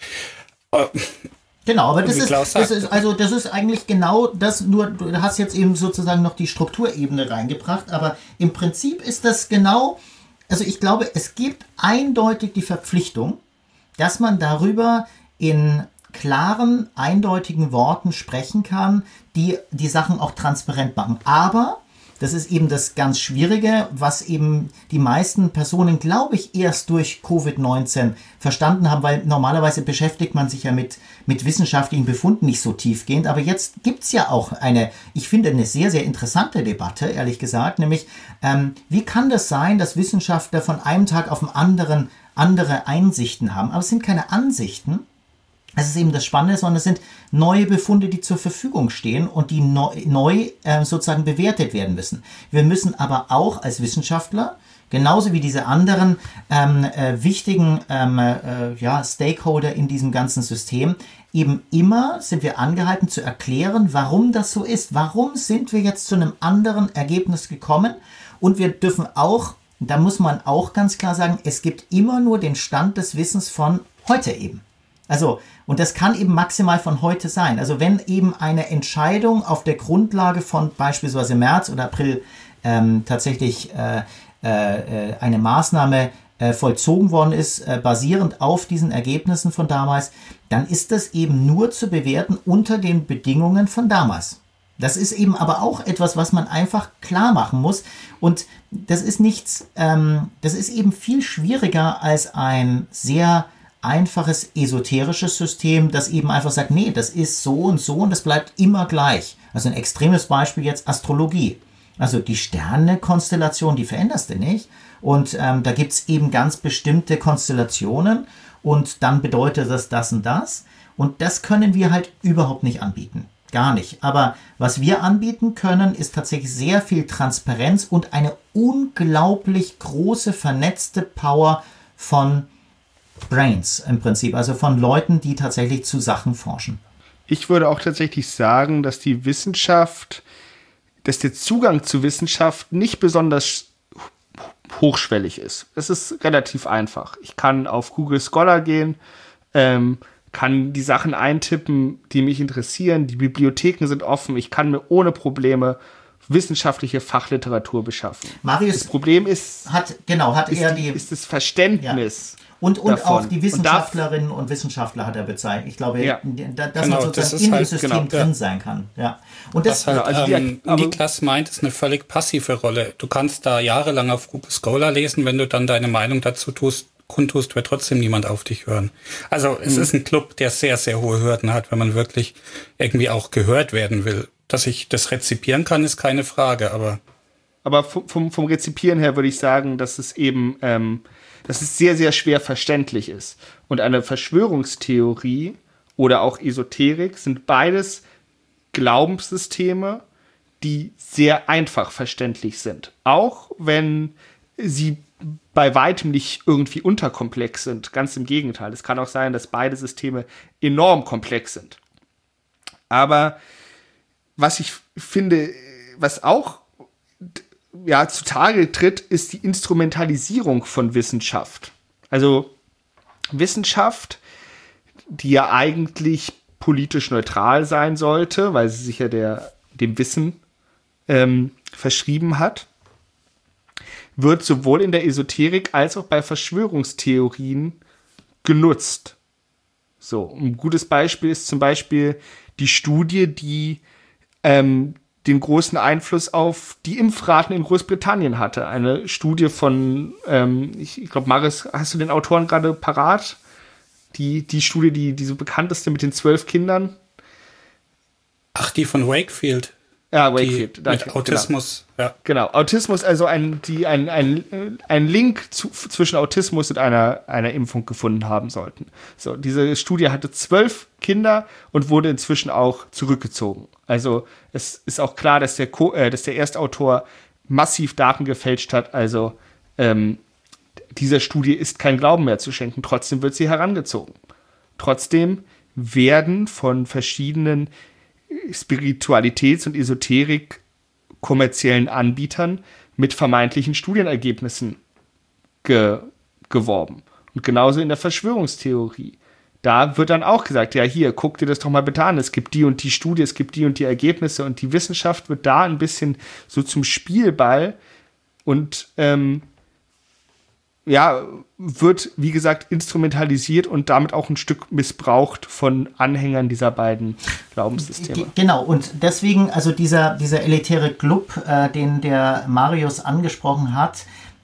Genau, aber das ist, das ist also das ist eigentlich genau das, nur du hast jetzt eben sozusagen noch die Strukturebene reingebracht, aber im Prinzip ist das genau, also ich glaube, es gibt eindeutig die Verpflichtung, dass man darüber in klaren, eindeutigen Worten sprechen kann, die die Sachen auch transparent machen. Aber das ist eben das ganz Schwierige, was eben die meisten Personen, glaube ich, erst durch Covid neunzehn verstanden haben, weil normalerweise beschäftigt man sich ja mit, mit wissenschaftlichen Befunden nicht so tiefgehend. Aber jetzt gibt's ja auch eine, ich finde, eine sehr, sehr interessante Debatte, ehrlich gesagt, nämlich, ähm, wie kann das sein, dass Wissenschaftler von einem Tag auf den anderen andere Einsichten haben? Aber es sind keine Ansichten. Es ist eben das Spannende, sondern es sind neue Befunde, die zur Verfügung stehen und die neu, neu äh, sozusagen bewertet werden müssen. Wir müssen aber auch als Wissenschaftler, genauso wie diese anderen ähm, äh, wichtigen ähm, äh, ja, Stakeholder in diesem ganzen System, eben immer sind wir angehalten zu erklären, warum das so ist. Warum sind wir jetzt zu einem anderen Ergebnis gekommen? Und wir dürfen auch, da muss man auch ganz klar sagen, es gibt immer nur den Stand des Wissens von heute eben. Also, und das kann eben maximal von heute sein. Also wenn eben eine Entscheidung auf der Grundlage von beispielsweise März oder April ähm, tatsächlich äh, äh, eine Maßnahme äh, vollzogen worden ist, äh, basierend auf diesen Ergebnissen von damals, dann ist das eben nur zu bewerten unter den Bedingungen von damals. Das ist eben aber auch etwas, was man einfach klar machen muss. Und das ist nichts, ähm, das ist eben viel schwieriger als ein sehr einfaches esoterisches System, das eben einfach sagt, nee, das ist so und so und das bleibt immer gleich. Also ein extremes Beispiel jetzt Astrologie. Also die Sternenkonstellation, die veränderst du nicht. Und ähm, da gibt's eben ganz bestimmte Konstellationen und dann bedeutet das das und das. Und das können wir halt überhaupt nicht anbieten. Gar nicht. Aber was wir anbieten können, ist tatsächlich sehr viel Transparenz und eine unglaublich große vernetzte Power von Brains im Prinzip, also von Leuten, die tatsächlich zu Sachen forschen. Ich würde auch tatsächlich sagen, dass die Wissenschaft, dass der Zugang zu Wissenschaft nicht besonders hochschwellig ist. Es ist relativ einfach. Ich kann auf Google Scholar gehen, ähm, kann die Sachen eintippen, die mich interessieren. Die Bibliotheken sind offen. Ich kann mir ohne Probleme wissenschaftliche Fachliteratur beschaffen. Marius das Problem ist, hat genau hat ist, er die, ist das Verständnis. Ja. Und, und davon. auch die Wissenschaftlerinnen und, und Wissenschaftler hat er bezeichnet. Ich glaube, ja. dass genau, man sozusagen das in halt, dem System genau, drin ja. sein kann. Ja. Und das, Was halt, also ähm, die, Niklas meint, ist eine völlig passive Rolle. Du kannst da jahrelang auf Google Scholar lesen, wenn du dann deine Meinung dazu tust, kundtust, wird trotzdem niemand auf dich hören. Also es mhm. ist ein Club, der sehr, sehr hohe Hürden hat, wenn man wirklich irgendwie auch gehört werden will. Dass ich das rezipieren kann, ist keine Frage, aber... Aber vom, vom Rezipieren her würde ich sagen, dass es eben, ähm, dass es sehr, sehr schwer verständlich ist. Und eine Verschwörungstheorie oder auch Esoterik sind beides Glaubenssysteme, die sehr einfach verständlich sind. Auch wenn sie bei weitem nicht irgendwie unterkomplex sind. Ganz im Gegenteil. Es kann auch sein, dass beide Systeme enorm komplex sind. Aber was ich finde, was auch ja, zutage tritt, ist die Instrumentalisierung von Wissenschaft. Also Wissenschaft, die ja eigentlich politisch neutral sein sollte, weil sie sich ja der, dem Wissen ähm, verschrieben hat, wird sowohl in der Esoterik als auch bei Verschwörungstheorien genutzt. So, ein gutes Beispiel ist zum Beispiel die Studie, die ähm, den großen Einfluss auf die Impfraten in Großbritannien hatte. Eine Studie von, ähm, ich, ich glaube, Maris, hast du den Autoren gerade parat? Die, die Studie, die, die so bekannteste mit den zwölf Kindern. Ach, die von Wakefield. Ja, Wakefield. Die danke, mit Autismus. Genau. Ja. Genau, Autismus, also ein, die ein, ein, ein Link zu, zwischen Autismus und einer, einer Impfung gefunden haben sollten. So, diese Studie hatte zwölf Kinder und wurde inzwischen auch zurückgezogen. Also es ist auch klar, dass der, Co- äh, dass der Erstautor massiv Daten gefälscht hat. Also ähm, dieser Studie ist kein Glauben mehr zu schenken. Trotzdem wird sie herangezogen. Trotzdem werden von verschiedenen Spiritualitäts- und Esoterik kommerziellen Anbietern mit vermeintlichen Studienergebnissen ge- geworben. Und genauso in der Verschwörungstheorie. Da wird dann auch gesagt, ja hier, guck dir das doch mal bitte an, es gibt die und die Studie, es gibt die und die Ergebnisse und die Wissenschaft wird da ein bisschen so zum Spielball und ähm, ja, wird, wie gesagt, instrumentalisiert und damit auch ein Stück missbraucht von Anhängern dieser beiden Glaubenssysteme. Genau, und deswegen, also dieser, dieser elitäre Club, äh, den der Marius angesprochen hat,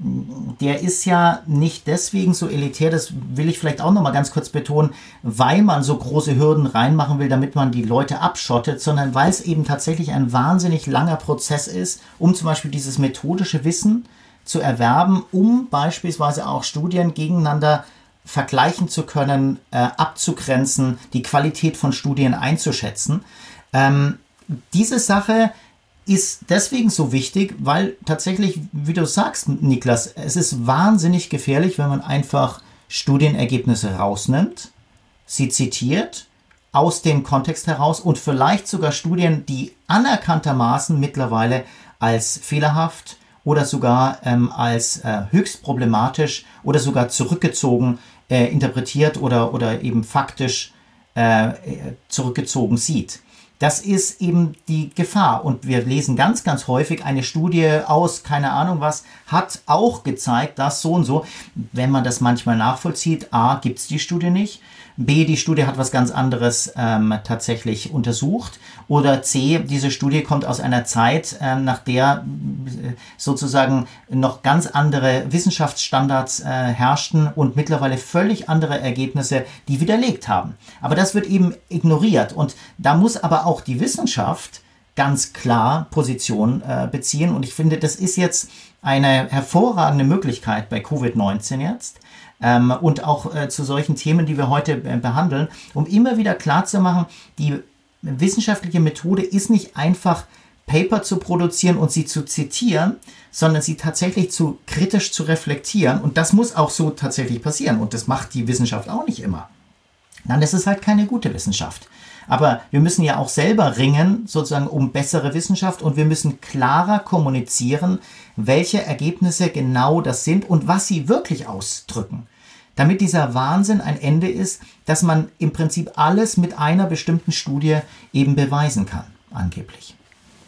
der ist ja nicht deswegen so elitär, das will ich vielleicht auch noch mal ganz kurz betonen, weil man so große Hürden reinmachen will, damit man die Leute abschottet, sondern weil es eben tatsächlich ein wahnsinnig langer Prozess ist, um zum Beispiel dieses methodische Wissen zu erwerben, um beispielsweise auch Studien gegeneinander vergleichen zu können, äh, abzugrenzen, die Qualität von Studien einzuschätzen. Ähm, diese Sache ist deswegen so wichtig, weil tatsächlich, wie du sagst, Niklas, es ist wahnsinnig gefährlich, wenn man einfach Studienergebnisse rausnimmt, sie zitiert, aus dem Kontext heraus und vielleicht sogar Studien, die anerkanntermaßen mittlerweile als fehlerhaft oder sogar ähm, als äh, höchst problematisch oder sogar zurückgezogen äh, interpretiert oder, oder eben faktisch äh, zurückgezogen sieht. Das ist eben die Gefahr. Und wir lesen ganz, ganz häufig eine Studie aus, keine Ahnung was, hat auch gezeigt, dass so und so, wenn man das manchmal nachvollzieht, A, gibt es die Studie nicht, B, die Studie hat was ganz anderes ähm, tatsächlich untersucht oder C, diese Studie kommt aus einer Zeit, ähm, nach der äh, sozusagen noch ganz andere Wissenschaftsstandards äh, herrschten und mittlerweile völlig andere Ergebnisse, die widerlegt haben. Aber das wird eben ignoriert und da muss aber auch die Wissenschaft ganz klar Position äh, beziehen und ich finde, das ist jetzt eine hervorragende Möglichkeit bei Covid neunzehn jetzt, Ähm, und auch äh, zu solchen Themen, die wir heute äh, behandeln, um immer wieder klarzumachen, die wissenschaftliche Methode ist nicht einfach Paper zu produzieren und sie zu zitieren, sondern sie tatsächlich zu kritisch zu reflektieren und das muss auch so tatsächlich passieren und das macht die Wissenschaft auch nicht immer. Dann ist es halt keine gute Wissenschaft. Aber wir müssen ja auch selber ringen, sozusagen um bessere Wissenschaft und wir müssen klarer kommunizieren, welche Ergebnisse genau das sind und was sie wirklich ausdrücken. Damit dieser Wahnsinn ein Ende ist, dass man im Prinzip alles mit einer bestimmten Studie eben beweisen kann, angeblich.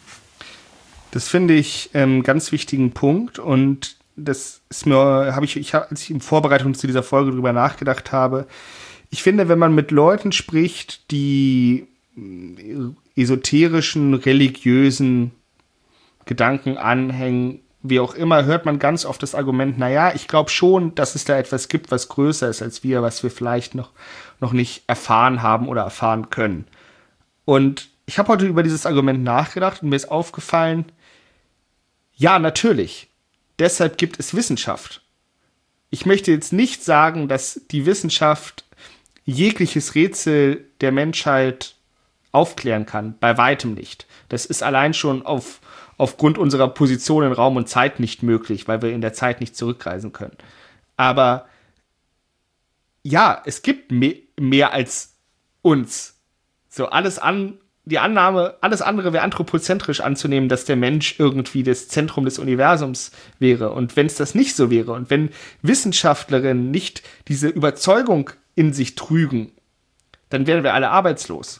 Das finde ich einen ähm, ganz wichtigen Punkt und das ist mir, habe ich, ich, als ich in Vorbereitung zu dieser Folge drüber nachgedacht habe, ich finde, wenn man mit Leuten spricht, die esoterischen, religiösen Gedanken anhängen, wie auch immer, hört man ganz oft das Argument, naja, ich glaube schon, dass es da etwas gibt, was größer ist als wir, was wir vielleicht noch, noch nicht erfahren haben oder erfahren können. Und ich habe heute über dieses Argument nachgedacht und mir ist aufgefallen, ja, natürlich, deshalb gibt es Wissenschaft. Ich möchte jetzt nicht sagen, dass die Wissenschaft jegliches Rätsel der Menschheit aufklären kann, bei weitem nicht. Das ist allein schon auf, aufgrund unserer Position in Raum und Zeit nicht möglich, weil wir in der Zeit nicht zurückreisen können. Aber ja, es gibt me- mehr als uns. So, alles an, die Annahme, alles andere wäre anthropozentrisch anzunehmen, dass der Mensch irgendwie das Zentrum des Universums wäre. Und wenn es das nicht so wäre und wenn Wissenschaftlerinnen nicht diese Überzeugung in sich trügen, dann wären wir alle arbeitslos.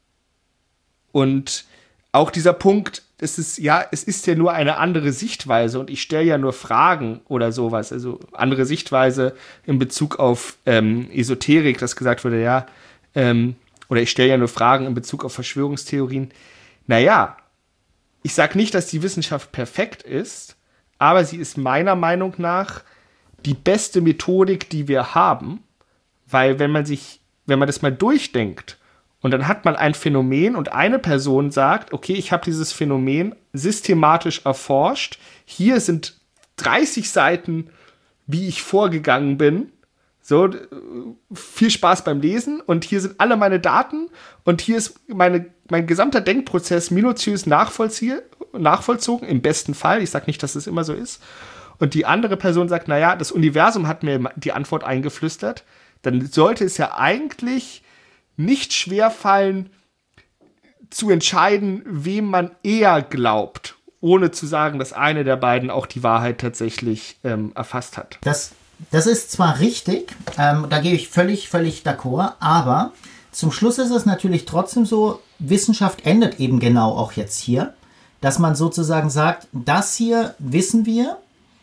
Und auch dieser Punkt, es ist, ja, es ist ja nur eine andere Sichtweise und ich stelle ja nur Fragen oder sowas. Also andere Sichtweise in Bezug auf ähm, Esoterik, dass gesagt wurde, ja, ähm, oder ich stelle ja nur Fragen in Bezug auf Verschwörungstheorien. Naja, ich sage nicht, dass die Wissenschaft perfekt ist, aber sie ist meiner Meinung nach die beste Methodik, die wir haben, weil wenn man sich, wenn man das mal durchdenkt und dann hat man ein Phänomen und eine Person sagt, okay, ich habe dieses Phänomen systematisch erforscht, hier sind dreißig Seiten, wie ich vorgegangen bin, so, viel Spaß beim Lesen und hier sind alle meine Daten und hier ist meine, mein gesamter Denkprozess minutiös nachvollzogen, im besten Fall, ich sage nicht, dass es immer so ist, und die andere Person sagt, naja, das Universum hat mir die Antwort eingeflüstert, dann sollte es ja eigentlich nicht schwerfallen, zu entscheiden, wem man eher glaubt, ohne zu sagen, dass eine der beiden auch die Wahrheit tatsächlich ähm, erfasst hat. Das, das ist zwar richtig, ähm, da gehe ich völlig, völlig d'accord, aber zum Schluss ist es natürlich trotzdem so, Wissenschaft endet eben genau auch jetzt hier, dass man sozusagen sagt, das hier wissen wir,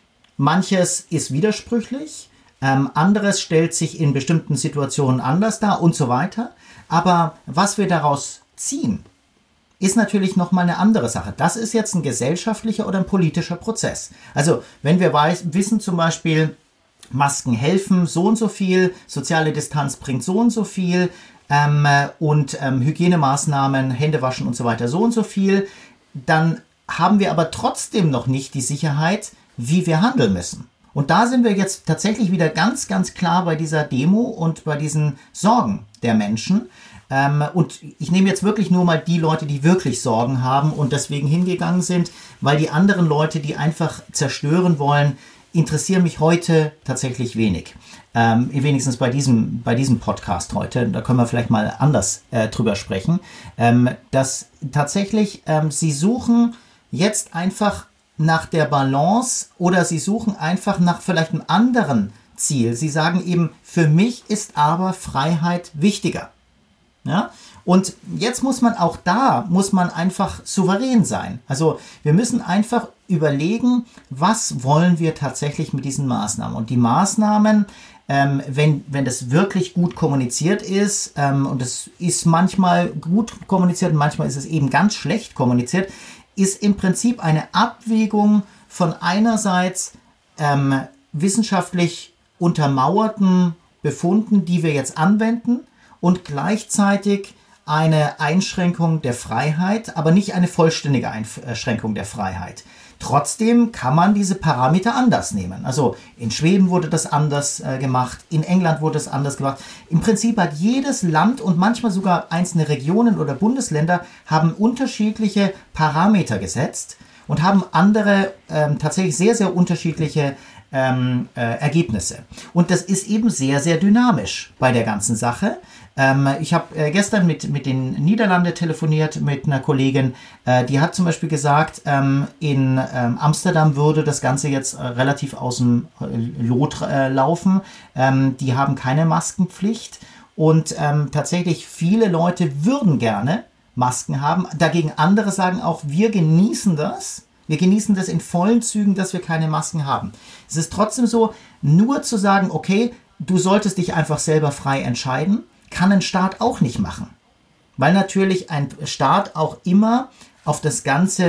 manches ist widersprüchlich, ähm, anderes stellt sich in bestimmten Situationen anders dar und so weiter. Aber was wir daraus ziehen, ist natürlich nochmal eine andere Sache. Das ist jetzt ein gesellschaftlicher oder ein politischer Prozess. Also wenn wir weiß, wissen zum Beispiel, Masken helfen so und so viel, soziale Distanz bringt so und so viel ähm, und ähm, Hygienemaßnahmen, Händewaschen und so weiter so und so viel, dann haben wir aber trotzdem noch nicht die Sicherheit, wie wir handeln müssen. Und da sind wir jetzt tatsächlich wieder ganz, ganz klar bei dieser Demo und bei diesen Sorgen der Menschen. Ähm, und ich nehme jetzt wirklich nur mal die Leute, die wirklich Sorgen haben und deswegen hingegangen sind, weil die anderen Leute, die einfach zerstören wollen, interessieren mich heute tatsächlich wenig. Ähm, wenigstens bei diesem, bei diesem Podcast heute, da können wir vielleicht mal anders äh, drüber sprechen, ähm, dass tatsächlich ähm, sie suchen jetzt einfach nach der Balance oder sie suchen einfach nach vielleicht einem anderen Ziel. Sie sagen eben, für mich ist aber Freiheit wichtiger. Ja? Und jetzt muss man auch da, muss man einfach souverän sein. Also wir müssen einfach überlegen, was wollen wir tatsächlich mit diesen Maßnahmen. Und die Maßnahmen, ähm, wenn, wenn das wirklich gut kommuniziert ist, ähm, und es ist manchmal gut kommuniziert und manchmal ist es eben ganz schlecht kommuniziert, ist im Prinzip eine Abwägung von einerseits ähm, wissenschaftlich untermauerten Befunden, die wir jetzt anwenden, und gleichzeitig eine Einschränkung der Freiheit, aber nicht eine vollständige Einschränkung der Freiheit. Trotzdem kann man diese Parameter anders nehmen. Also in Schweden wurde das anders äh, gemacht, in England wurde es anders gemacht. Im Prinzip hat jedes Land und manchmal sogar einzelne Regionen oder Bundesländer haben unterschiedliche Parameter gesetzt und haben andere ähm, tatsächlich sehr, sehr unterschiedliche ähm, äh, Ergebnisse. Und das ist eben sehr, sehr dynamisch bei der ganzen Sache. Ähm, ich habe äh, gestern mit, mit den Niederlanden telefoniert, mit einer Kollegin, äh, die hat zum Beispiel gesagt, ähm, in ähm, Amsterdam würde das Ganze jetzt äh, relativ aus dem äh, Lot äh, laufen. Ähm, die haben keine Maskenpflicht und ähm, tatsächlich viele Leute würden gerne Masken haben. Dagegen andere sagen auch, wir genießen das. Wir genießen das in vollen Zügen, dass wir keine Masken haben. Es ist trotzdem so, nur zu sagen, okay, du solltest dich einfach selber frei entscheiden, kann ein Staat auch nicht machen. Weil natürlich ein Staat auch immer auf das Ganze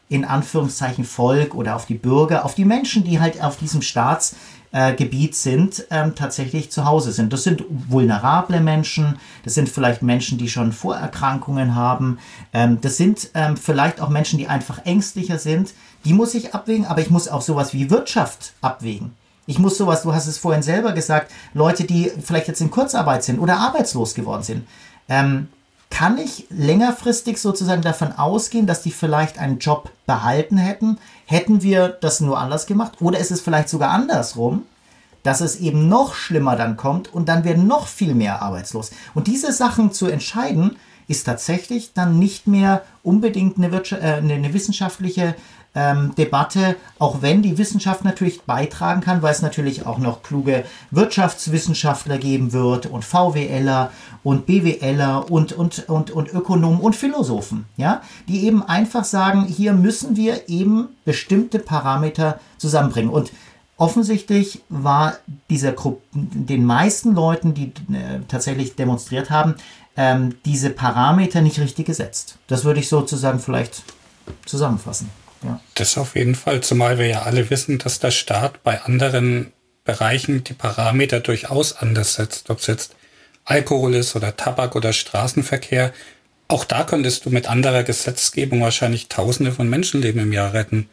in Anführungszeichen Volk oder auf die Bürger, auf die Menschen, die halt auf diesem Staatsgebiet sind, ähm, tatsächlich zu Hause sind. Das sind vulnerable Menschen, das sind vielleicht Menschen, die schon Vorerkrankungen haben, ähm, das sind ähm, vielleicht auch Menschen, die einfach ängstlicher sind. Die muss ich abwägen, aber ich muss auch sowas wie Wirtschaft abwägen. Ich muss sowas, du hast es vorhin selber gesagt, Leute, die vielleicht jetzt in Kurzarbeit sind oder arbeitslos geworden sind, ähm, kann ich längerfristig sozusagen davon ausgehen, dass die vielleicht einen Job behalten hätten? Hätten wir das nur anders gemacht? Oder ist es vielleicht sogar andersrum, dass es eben noch schlimmer dann kommt und dann werden noch viel mehr arbeitslos? Und diese Sachen zu entscheiden, ist tatsächlich dann nicht mehr unbedingt eine, Wirtschaft, äh, eine wissenschaftliche ähm, Debatte, auch wenn die Wissenschaft natürlich beitragen kann, weil es natürlich auch noch kluge Wirtschaftswissenschaftler geben wird und VWLer und BWLer und, und, und, und Ökonomen und Philosophen, ja, die eben einfach sagen, hier müssen wir eben bestimmte Parameter zusammenbringen. Und offensichtlich war dieser Gruppe, den meisten Leuten, die äh, tatsächlich demonstriert haben, ähm, diese Parameter nicht richtig gesetzt. Das würde ich sozusagen vielleicht zusammenfassen. Ja. Das auf jeden Fall, zumal wir ja alle wissen, dass der Staat bei anderen Bereichen die Parameter durchaus anders setzt. Ob es jetzt Alkohol ist oder Tabak oder Straßenverkehr. Auch da könntest du mit anderer Gesetzgebung wahrscheinlich Tausende von Menschenleben im Jahr retten.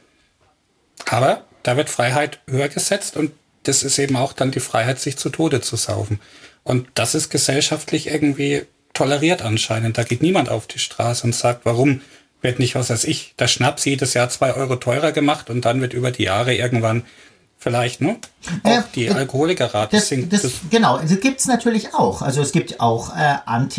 Aber da wird Freiheit höher gesetzt und das ist eben auch dann die Freiheit, sich zu Tode zu saufen. Und das ist gesellschaftlich irgendwie toleriert anscheinend. Da geht niemand auf die Straße und sagt, warum wird nicht, was weiß ich, der Schnaps jedes Jahr zwei Euro teurer gemacht und dann wird über die Jahre irgendwann vielleicht, ne? Auch äh, die Alkoholikerrate sinkt. Das, das, genau, das gibt's natürlich auch. Also es gibt auch äh,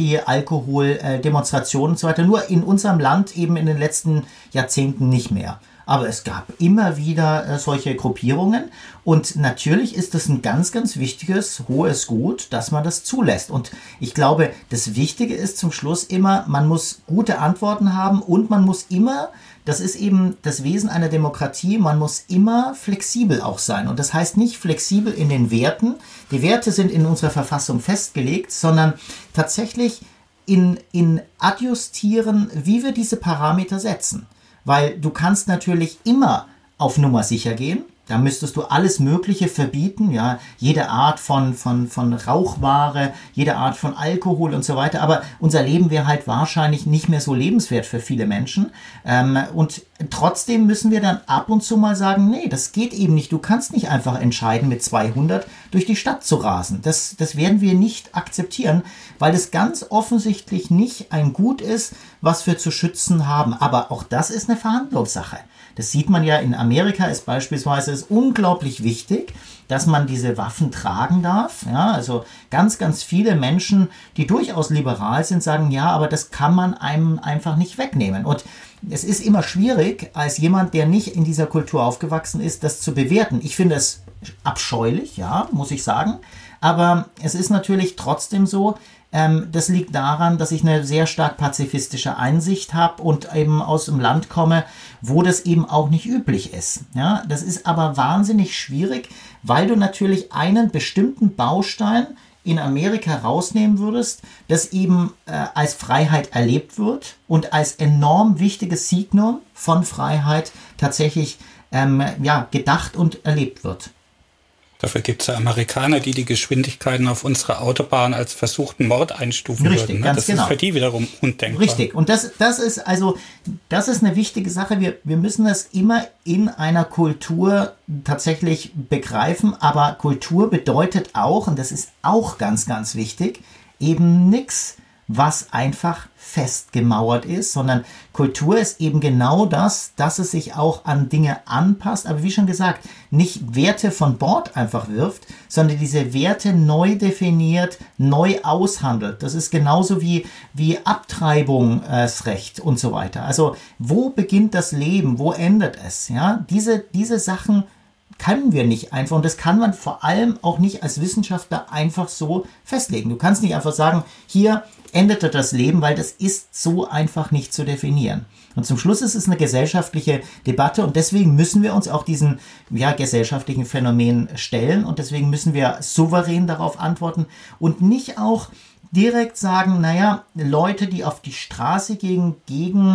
Anti-Alkohol-Demonstrationen und so weiter. Nur in unserem Land eben in den letzten Jahrzehnten nicht mehr. Aber es gab immer wieder äh, solche Gruppierungen und natürlich ist das ein ganz, ganz wichtiges, hohes Gut, dass man das zulässt. Und ich glaube, das Wichtige ist zum Schluss immer, man muss gute Antworten haben und man muss immer, das ist eben das Wesen einer Demokratie, man muss immer flexibel auch sein. Und das heißt nicht flexibel in den Werten, die Werte sind in unserer Verfassung festgelegt, sondern tatsächlich in, in adjustieren, wie wir diese Parameter setzen. Weil du kannst natürlich immer auf Nummer sicher gehen. Da müsstest du alles Mögliche verbieten, ja, jede Art von, von, von Rauchware, jede Art von Alkohol und so weiter. Aber unser Leben wäre halt wahrscheinlich nicht mehr so lebenswert für viele Menschen. Ähm, und trotzdem müssen wir dann ab und zu mal sagen, nee, das geht eben nicht. Du kannst nicht einfach entscheiden, mit zweihundert durch die Stadt zu rasen. Das, das werden wir nicht akzeptieren, weil das ganz offensichtlich nicht ein Gut ist, was wir zu schützen haben. Aber auch das ist eine Verhandlungssache. Das sieht man ja in Amerika, ist beispielsweise ist unglaublich wichtig, dass man diese Waffen tragen darf. Ja, also ganz, ganz viele Menschen, die durchaus liberal sind, sagen, ja, aber das kann man einem einfach nicht wegnehmen. Und es ist immer schwierig, als jemand, der nicht in dieser Kultur aufgewachsen ist, das zu bewerten. Ich finde es abscheulich, ja, muss ich sagen. Aber es ist natürlich trotzdem so, ähm, das liegt daran, dass ich eine sehr stark pazifistische Einsicht habe und eben aus dem Land komme, wo das eben auch nicht üblich ist. Ja, das ist aber wahnsinnig schwierig, weil du natürlich einen bestimmten Baustein in Amerika rausnehmen würdest, das eben äh, als Freiheit erlebt wird und als enorm wichtiges Signum von Freiheit tatsächlich ähm, ja, gedacht und erlebt wird. Dafür gibt es ja Amerikaner, die die Geschwindigkeiten auf unserer Autobahn als versuchten Mord einstufen Richtig, würden. Ne? Ganz das genau. ist für die wiederum undenkbar. Richtig. Und das, das ist also, das ist eine wichtige Sache. Wir, wir müssen das immer in einer Kultur tatsächlich begreifen. Aber Kultur bedeutet auch, und das ist auch ganz, ganz wichtig, eben nichts, was einfach festgemauert ist, sondern Kultur ist eben genau das, dass es sich auch an Dinge anpasst, aber wie schon gesagt, nicht Werte von Bord einfach wirft, sondern diese Werte neu definiert, neu aushandelt. Das ist genauso wie, wie Abtreibungsrecht und so weiter. Also wo beginnt das Leben, wo endet es? Ja, diese, diese Sachen können wir nicht einfach und das kann man vor allem auch nicht als Wissenschaftler einfach so festlegen. Du kannst nicht einfach sagen, hier endete das Leben, weil das ist so einfach nicht zu definieren. Und zum Schluss ist es eine gesellschaftliche Debatte und deswegen müssen wir uns auch diesen ja, gesellschaftlichen Phänomen stellen und deswegen müssen wir souverän darauf antworten und nicht auch direkt sagen, naja, Leute, die auf die Straße gehen gegen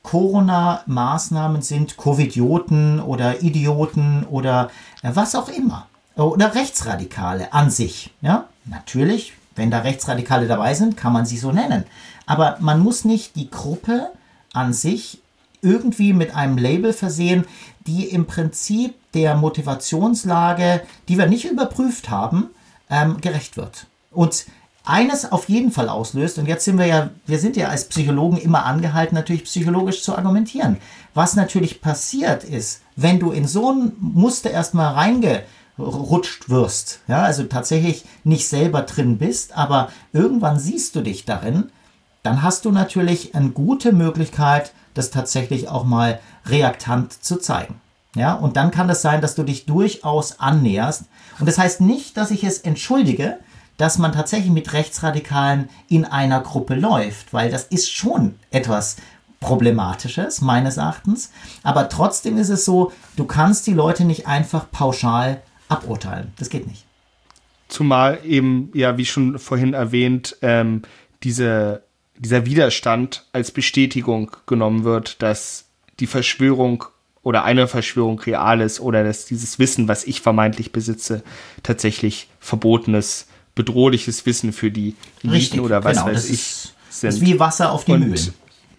Corona-Maßnahmen sind Covidioten oder Idioten oder äh, was auch immer. Oder Rechtsradikale an sich. Ja? Natürlich, wenn da Rechtsradikale dabei sind, kann man sie so nennen. Aber man muss nicht die Gruppe an sich irgendwie mit einem Label versehen, die im Prinzip der Motivationslage, die wir nicht überprüft haben, ähm, gerecht wird. Und eines auf jeden Fall auslöst, und jetzt sind wir ja, wir sind ja als Psychologen immer angehalten, natürlich psychologisch zu argumentieren. Was natürlich passiert ist, wenn du in so ein Muster erstmal reingerutscht wirst, ja, also tatsächlich nicht selber drin bist, aber irgendwann siehst du dich darin, dann hast du natürlich eine gute Möglichkeit, das tatsächlich auch mal reaktant zu zeigen. Ja, und dann kann es sein, dass du dich durchaus annäherst. Und das heißt nicht, dass ich es entschuldige, dass man tatsächlich mit Rechtsradikalen in einer Gruppe läuft, weil das ist schon etwas Problematisches, meines Erachtens. Aber trotzdem ist es so, du kannst die Leute nicht einfach pauschal aburteilen. Das geht nicht. Zumal eben, ja, wie schon vorhin erwähnt, ähm, diese, dieser Widerstand als Bestätigung genommen wird, dass die Verschwörung oder eine Verschwörung real ist oder dass dieses Wissen, was ich vermeintlich besitze, tatsächlich verbotenes, bedrohliches Wissen für die Eliten oder was genau, weiß das ich ist, sind. Das ist wie Wasser auf die und, Mühlen.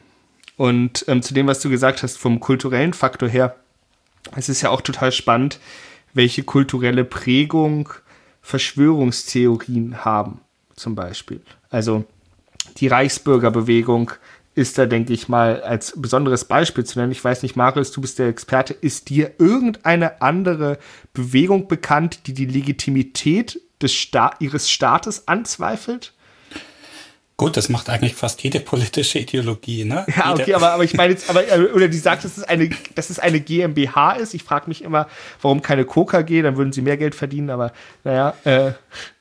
Und ähm, zu dem, was du gesagt hast, vom kulturellen Faktor her, es ist ja auch total spannend, welche kulturelle Prägung Verschwörungstheorien haben, zum Beispiel. Also die Reichsbürgerbewegung ist da, denke ich mal, als besonderes Beispiel zu nennen. Ich weiß nicht, Marius, du bist der Experte. Ist dir irgendeine andere Bewegung bekannt, die die Legitimität des Sta- ihres Staates anzweifelt? Gut, das macht eigentlich fast jede politische Ideologie, ne? Ja, okay, aber, aber ich meine jetzt, aber, oder die sagt, dass es eine, dass es eine GmbH ist. Ich frage mich immer, warum keine Co K G, dann würden sie mehr Geld verdienen, aber naja. Äh.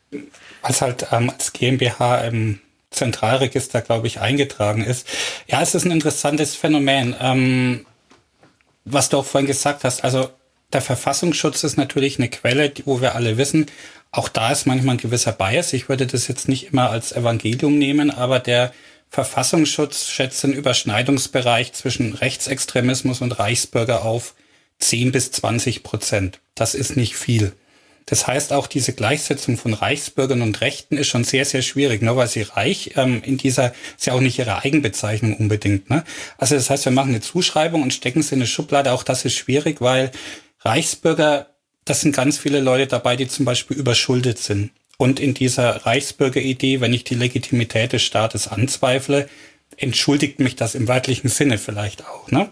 Was halt ähm, als GmbH im Zentralregister, glaube ich, eingetragen ist. Ja, es ist ein interessantes Phänomen. Ähm, was du auch vorhin gesagt hast, also der Verfassungsschutz ist natürlich eine Quelle, wo wir alle wissen, auch da ist manchmal ein gewisser Bias. Ich würde das jetzt nicht immer als Evangelium nehmen, aber der Verfassungsschutz schätzt den Überschneidungsbereich zwischen Rechtsextremismus und Reichsbürger auf zehn bis zwanzig Prozent. Das ist nicht viel. Das heißt, auch diese Gleichsetzung von Reichsbürgern und Rechten ist schon sehr, sehr schwierig, nur weil sie reich ähm, in dieser, ist ja auch nicht ihre Eigenbezeichnung unbedingt. Ne? Also das heißt, wir machen eine Zuschreibung und stecken sie in eine Schublade. Auch das ist schwierig, weil Reichsbürger, das sind ganz viele Leute dabei, die zum Beispiel überschuldet sind. Und in dieser Reichsbürgeridee, wenn ich die Legitimität des Staates anzweifle, entschuldigt mich das im wörtlichen Sinne vielleicht auch, ne?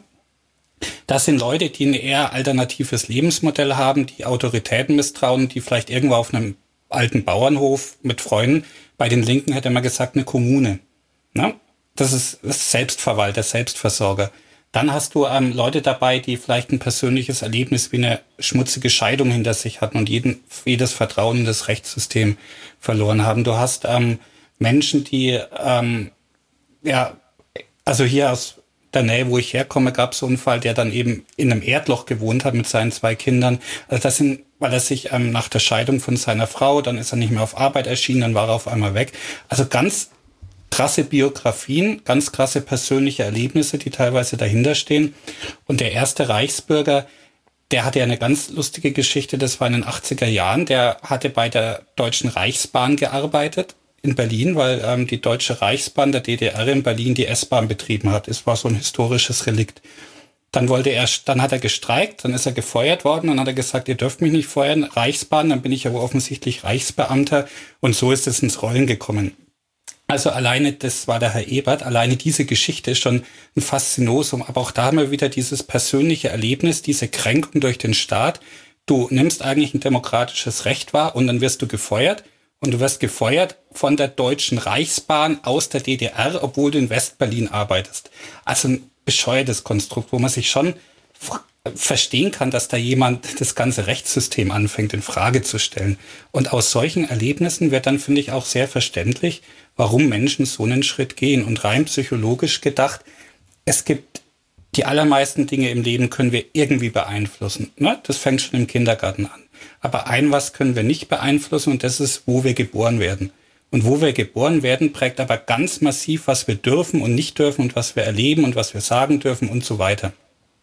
Das sind Leute, die ein eher alternatives Lebensmodell haben, die Autoritäten misstrauen, die vielleicht irgendwo auf einem alten Bauernhof mit Freunden, bei den Linken hätte man gesagt, eine Kommune. Ne? Das ist, das ist Selbstverwalter, Selbstversorger. Dann hast du ähm, Leute dabei, die vielleicht ein persönliches Erlebnis wie eine schmutzige Scheidung hinter sich hatten und jeden, jedes Vertrauen in das Rechtssystem verloren haben. Du hast ähm, Menschen, die, ähm, ja, also hier aus der Nähe, wo ich herkomme, gab es so einen Fall, der dann eben in einem Erdloch gewohnt hat mit seinen zwei Kindern. Also das sind, weil er sich ähm, nach der Scheidung von seiner Frau, dann ist er nicht mehr auf Arbeit erschienen, dann war er auf einmal weg. Also ganz krasse Biografien, ganz krasse persönliche Erlebnisse, die teilweise dahinter stehen. Und der erste Reichsbürger, der hatte ja eine ganz lustige Geschichte, das war in den achtziger Jahren, der hatte bei der Deutschen Reichsbahn gearbeitet in Berlin, weil ähm, die Deutsche Reichsbahn der D D R in Berlin die S-Bahn betrieben hat. Es war so ein historisches Relikt. Dann wollte er, dann hat er gestreikt, dann ist er gefeuert worden, dann hat er gesagt, ihr dürft mich nicht feuern, Reichsbahn, dann bin ich ja wohl offensichtlich Reichsbeamter und so ist es ins Rollen gekommen. Also alleine, das war der Herr Ebert, alleine diese Geschichte ist schon ein Faszinosum, aber auch da haben wir wieder dieses persönliche Erlebnis, diese Kränkung durch den Staat. Du nimmst eigentlich ein demokratisches Recht wahr und dann wirst du gefeuert. Und du wirst gefeuert von der Deutschen Reichsbahn aus der D D R, obwohl du in West-Berlin arbeitest. Also ein bescheuertes Konstrukt, wo man sich schon f- verstehen kann, dass da jemand das ganze Rechtssystem anfängt in Frage zu stellen. Und aus solchen Erlebnissen wird dann, finde ich, auch sehr verständlich, warum Menschen so einen Schritt gehen. Und rein psychologisch gedacht, es gibt die allermeisten Dinge im Leben können wir irgendwie beeinflussen. Ne? Das fängt schon im Kindergarten an. Aber ein was können wir nicht beeinflussen und das ist, wo wir geboren werden. Und wo wir geboren werden, prägt aber ganz massiv, was wir dürfen und nicht dürfen und was wir erleben und was wir sagen dürfen und so weiter.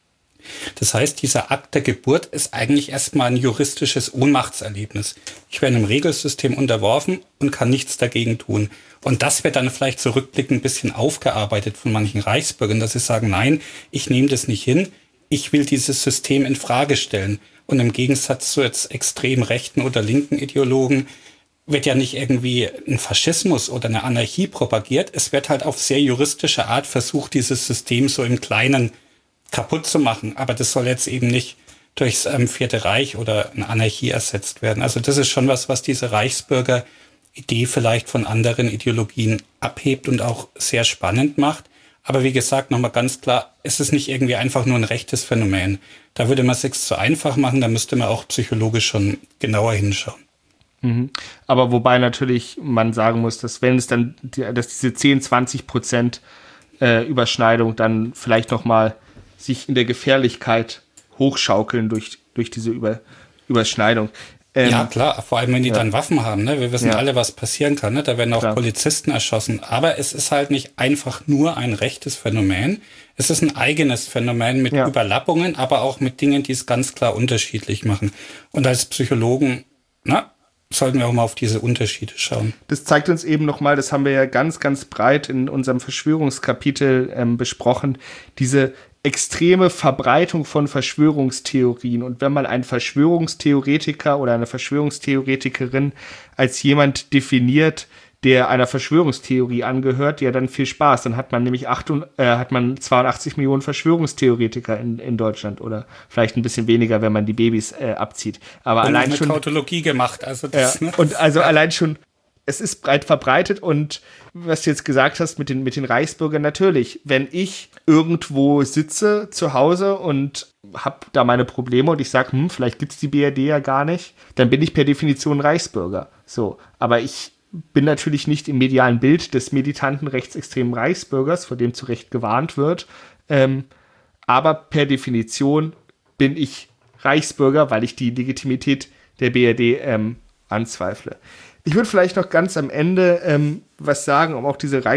Das heißt, dieser Akt der Geburt ist eigentlich erstmal ein juristisches Ohnmachtserlebnis. Ich werde einem Regelsystem unterworfen und kann nichts dagegen tun. Und das wird dann vielleicht zurückblickend ein bisschen aufgearbeitet von manchen Reichsbürgern, dass sie sagen, nein, ich nehme das nicht hin, ich will dieses System in Frage stellen. Und im Gegensatz zu jetzt extrem rechten oder linken Ideologen wird ja nicht irgendwie ein Faschismus oder eine Anarchie propagiert. Es wird halt auf sehr juristische Art versucht, dieses System so im Kleinen kaputt zu machen. Aber das soll jetzt eben nicht durchs ähm, Vierte Reich oder eine Anarchie ersetzt werden. Also das ist schon was, was diese Reichsbürger-Idee vielleicht von anderen Ideologien abhebt und auch sehr spannend macht. Aber wie gesagt, nochmal ganz klar, es ist nicht irgendwie einfach nur ein rechtes Phänomen. Da würde man es sich zu einfach machen, da müsste man auch psychologisch schon genauer hinschauen. Mhm. Aber wobei natürlich man sagen muss, dass wenn es dann, dass diese zehn, zwanzig Prozent äh, Überschneidung dann vielleicht nochmal sich in der Gefährlichkeit hochschaukeln durch, durch diese Über, Überschneidung. Ähm, ja, klar, vor allem wenn die ja. dann Waffen haben, ne? Wir wissen ja. alle, was passieren kann, ne? Da werden auch klar. Polizisten erschossen. Aber es ist halt nicht einfach nur ein rechtes Phänomen. Es ist ein eigenes Phänomen mit ja. Überlappungen, aber auch mit Dingen, die es ganz klar unterschiedlich machen. Und als Psychologen, na, sollten wir auch mal auf diese Unterschiede schauen. Das zeigt uns eben nochmal, das haben wir ja ganz, ganz breit in unserem Verschwörungskapitel ähm, besprochen, diese extreme Verbreitung von Verschwörungstheorien. Und wenn man einen Verschwörungstheoretiker oder eine Verschwörungstheoretikerin als jemand definiert, der einer Verschwörungstheorie angehört, ja, dann viel Spaß. Dann hat man nämlich acht, äh, hat man zweiundachtzig Millionen Verschwörungstheoretiker in, in Deutschland oder vielleicht ein bisschen weniger, wenn man die Babys äh, abzieht. Aber und allein eine schon Tautologie gemacht. Also das, ja, ne? Und also ja. allein schon, es ist breit verbreitet. Und was du jetzt gesagt hast mit den, mit den Reichsbürgern, natürlich, wenn ich irgendwo sitze zu Hause und habe da meine Probleme und ich sage, hm, vielleicht gibt's die B R D ja gar nicht, dann bin ich per Definition Reichsbürger. So, aber ich bin natürlich nicht im medialen Bild des militanten rechtsextremen Reichsbürgers, vor dem zu Recht gewarnt wird. Ähm, aber per Definition bin ich Reichsbürger, weil ich die Legitimität der B R D ähm, anzweifle. Ich würde vielleicht noch ganz am Ende ähm, was sagen, um auch diese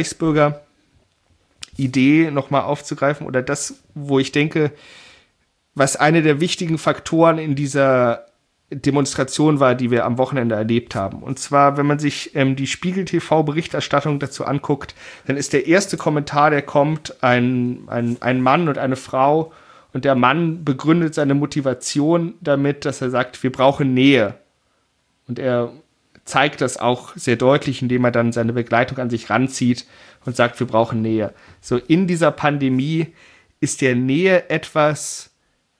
Reichsbürger-Idee nochmal aufzugreifen oder das, wo ich denke, was eine der wichtigen Faktoren in dieser Demonstration war, die wir am Wochenende erlebt haben. Und zwar, wenn man sich ähm, die Spiegel-T V-Berichterstattung dazu anguckt, dann ist der erste Kommentar, der kommt, ein, ein, ein Mann und eine Frau. Und der Mann begründet seine Motivation damit, dass er sagt, wir brauchen Nähe. Und er zeigt das auch sehr deutlich, indem er dann seine Begleitung an sich ranzieht und sagt, wir brauchen Nähe. So, in dieser Pandemie ist der Nähe etwas,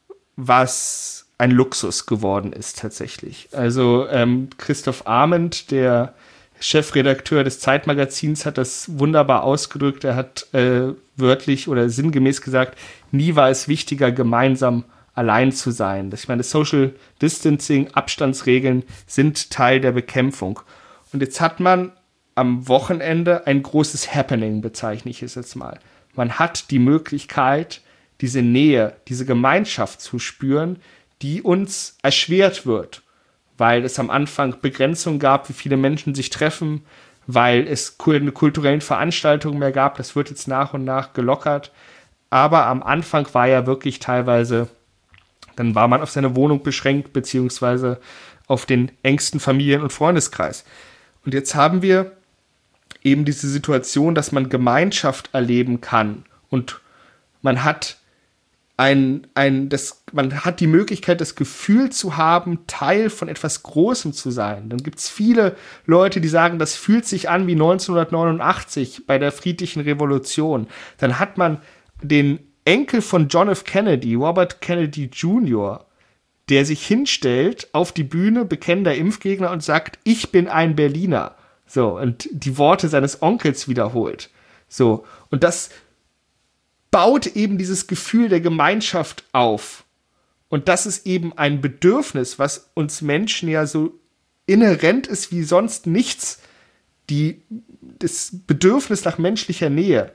was ein Luxus geworden ist tatsächlich. Also ähm, Christoph Arment, der Chefredakteur des Zeitmagazins, hat das wunderbar ausgedrückt. Er hat äh, wörtlich oder sinngemäß gesagt, nie war es wichtiger, gemeinsam allein zu sein. Ich meine, Social Distancing, Abstandsregeln sind Teil der Bekämpfung. Und jetzt hat man am Wochenende ein großes Happening, bezeichne ich es jetzt mal. Man hat die Möglichkeit, diese Nähe, diese Gemeinschaft zu spüren, die uns erschwert wird, weil es am Anfang Begrenzungen gab, wie viele Menschen sich treffen, weil es keine kulturellen Veranstaltungen mehr gab. Das wird jetzt nach und nach gelockert. Aber am Anfang war ja wirklich teilweise, dann war man auf seine Wohnung beschränkt, beziehungsweise auf den engsten Familien- und Freundeskreis. Und jetzt haben wir eben diese Situation, dass man Gemeinschaft erleben kann und man hat Ein, ein, das, man hat die Möglichkeit, das Gefühl zu haben, Teil von etwas Großem zu sein. Dann gibt es viele Leute, die sagen, das fühlt sich an wie neunzehnhundertneunundachtzig bei der friedlichen Revolution. Dann hat man den Enkel von John F. Kennedy, Robert Kennedy Junior, der sich hinstellt auf die Bühne, bekennender Impfgegner und sagt, ich bin ein Berliner. So, und die Worte seines Onkels wiederholt. So, und das baut eben dieses Gefühl der Gemeinschaft auf. Und das ist eben ein Bedürfnis, was uns Menschen ja so inhärent ist wie sonst nichts. Die, das Bedürfnis nach menschlicher Nähe,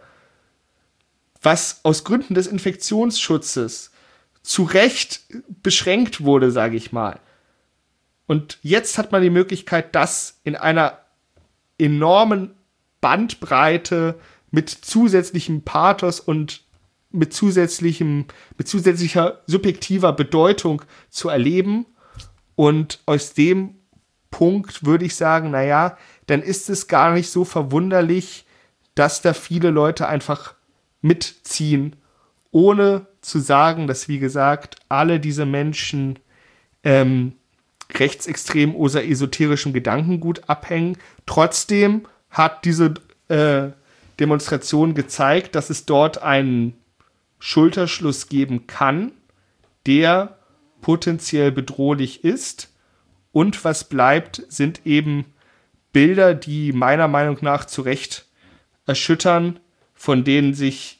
was aus Gründen des Infektionsschutzes zu Recht beschränkt wurde, sage ich mal. Und jetzt hat man die Möglichkeit, das in einer enormen Bandbreite mit zusätzlichem Pathos und mit zusätzlichem, mit zusätzlicher subjektiver Bedeutung zu erleben. Und aus dem Punkt würde ich sagen, naja, dann ist es gar nicht so verwunderlich, dass da viele Leute einfach mitziehen, ohne zu sagen, dass, wie gesagt, alle diese Menschen ähm, rechtsextrem oder esoterischem Gedankengut abhängen. Trotzdem hat diese äh, Demonstration gezeigt, dass es dort einen Schulterschluss geben kann, der potenziell bedrohlich ist. Und was bleibt, sind eben Bilder, die meiner Meinung nach zu Recht erschüttern, von denen sich,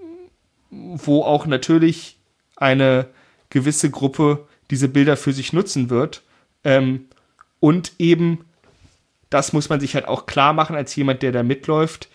wo auch natürlich eine gewisse Gruppe diese Bilder für sich nutzen wird. Ähm, und eben, das muss man sich halt auch klar machen als jemand, der da mitläuft,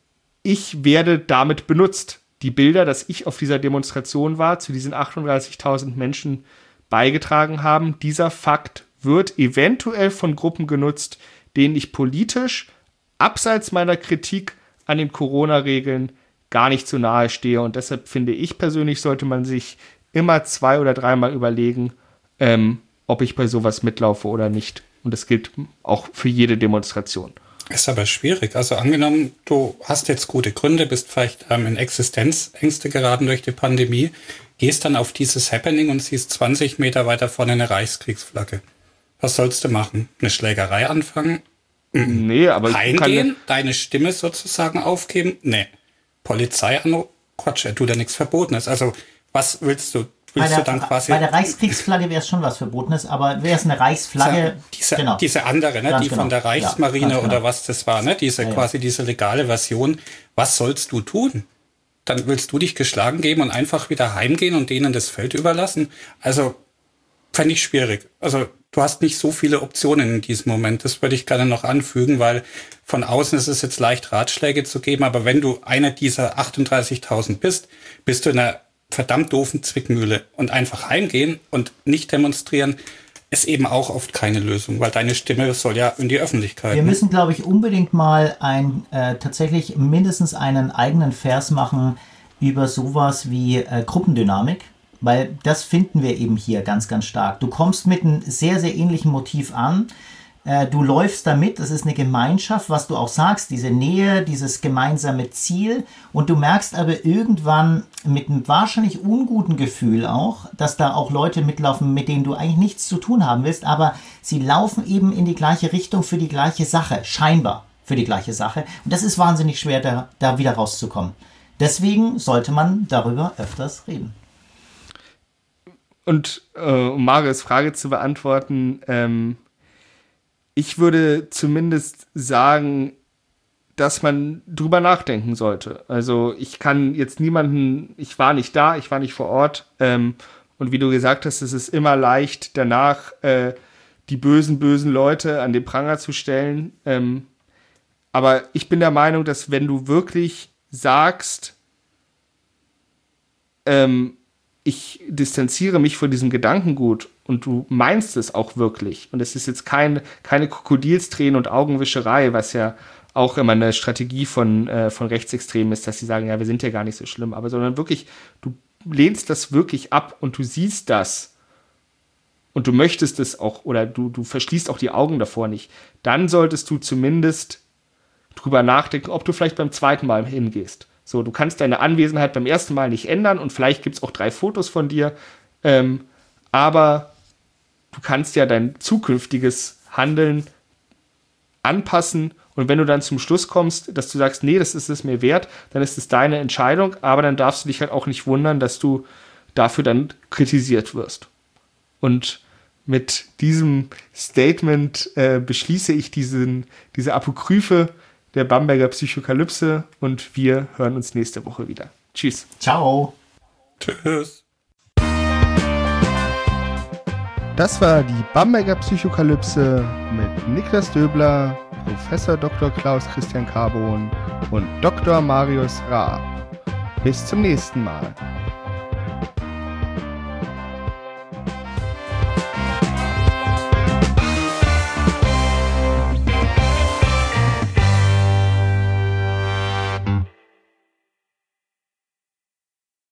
ich werde damit benutzt. Die Bilder, dass ich auf dieser Demonstration war, zu diesen achtunddreißigtausend Menschen beigetragen haben, dieser Fakt wird eventuell von Gruppen genutzt, denen ich politisch, abseits meiner Kritik an den Corona-Regeln, gar nicht zu nahe stehe. Und deshalb finde ich persönlich, sollte man sich immer zwei- oder dreimal überlegen, ähm, ob ich bei sowas mitlaufe oder nicht. Und das gilt auch für jede Demonstration. Ist aber schwierig. Also angenommen, du hast jetzt gute Gründe, bist vielleicht ähm, in Existenzängste geraten durch die Pandemie, gehst dann auf dieses Happening und siehst zwanzig Meter weiter vorne eine Reichskriegsflagge. Was sollst du machen? Eine Schlägerei anfangen? Nee, aber Heimgehen, kann deine Stimme sozusagen aufgeben? Nee. Polizei an, Quatsch, er tut ja nichts Verbotenes. Also was willst du? Willst bei, der, du dann quasi bei der Reichskriegsflagge wäre es schon was Verbotenes, aber wäre es eine Reichsflagge? Diese, genau. diese andere, ne, die genau. von der Reichsmarine ja, genau. oder was das war, ne, diese ja, ja. quasi diese legale Version. Was sollst du tun? Dann willst du dich geschlagen geben und einfach wieder heimgehen und denen das Feld überlassen? Also fände ich schwierig. Also du hast nicht so viele Optionen in diesem Moment. Das würde ich gerne noch anfügen, weil von außen ist es jetzt leicht, Ratschläge zu geben. Aber wenn du einer dieser achtunddreißigtausend bist, bist du in einer verdammt doofen Zwickmühle. Und einfach heimgehen und nicht demonstrieren ist eben auch oft keine Lösung, weil deine Stimme soll ja in die Öffentlichkeit. Wir müssen, glaube ich, unbedingt mal ein äh, tatsächlich mindestens einen eigenen Vers machen über sowas wie äh, Gruppendynamik. Weil das finden wir eben hier ganz, ganz stark. Du kommst mit einem sehr, sehr ähnlichen Motiv an. Äh, du läufst damit, das ist eine Gemeinschaft, was du auch sagst, diese Nähe, dieses gemeinsame Ziel. Und du merkst aber irgendwann mit einem wahrscheinlich unguten Gefühl auch, dass da auch Leute mitlaufen, mit denen du eigentlich nichts zu tun haben willst. Aber sie laufen eben in die gleiche Richtung für die gleiche Sache, scheinbar für die gleiche Sache. Und das ist wahnsinnig schwer, da, da wieder rauszukommen. Deswegen sollte man darüber öfters reden. Und äh, um Marius Frage zu beantworten, ähm, ich würde zumindest sagen, dass man drüber nachdenken sollte. Also ich kann jetzt niemanden, ich war nicht da, ich war nicht vor Ort. Ähm, und wie du gesagt hast, es ist immer leicht, danach äh, die bösen, bösen Leute an den Pranger zu stellen. Ähm, aber ich bin der Meinung, dass wenn du wirklich sagst, ähm, ich distanziere mich von diesem Gedankengut und du meinst es auch wirklich. Und es ist jetzt kein, keine Krokodilstränen und Augenwischerei, was ja auch immer eine Strategie von, äh, von Rechtsextremen ist, dass sie sagen, ja, wir sind ja gar nicht so schlimm. Aber sondern wirklich, du lehnst das wirklich ab und du siehst das und du möchtest es auch oder du, du verschließt auch die Augen davor nicht. Dann solltest du zumindest drüber nachdenken, ob du vielleicht beim zweiten Mal hingehst. So, du kannst deine Anwesenheit beim ersten Mal nicht ändern und vielleicht gibt es auch drei Fotos von dir, ähm, aber du kannst ja dein zukünftiges Handeln anpassen und wenn du dann zum Schluss kommst, dass du sagst, nee, das ist es mir wert, dann ist es deine Entscheidung, aber dann darfst du dich halt auch nicht wundern, dass du dafür dann kritisiert wirst. Und mit diesem Statement äh, beschließe ich diesen, diese Apokryphe der Bamberger Psychokalypse und wir hören uns nächste Woche wieder. Tschüss. Ciao. Tschüss. Das war die Bamberger Psychokalypse mit Niklas Döbler, Professor Doktor Klaus Christian Carbon und Doktor Marius Raab. Bis zum nächsten Mal.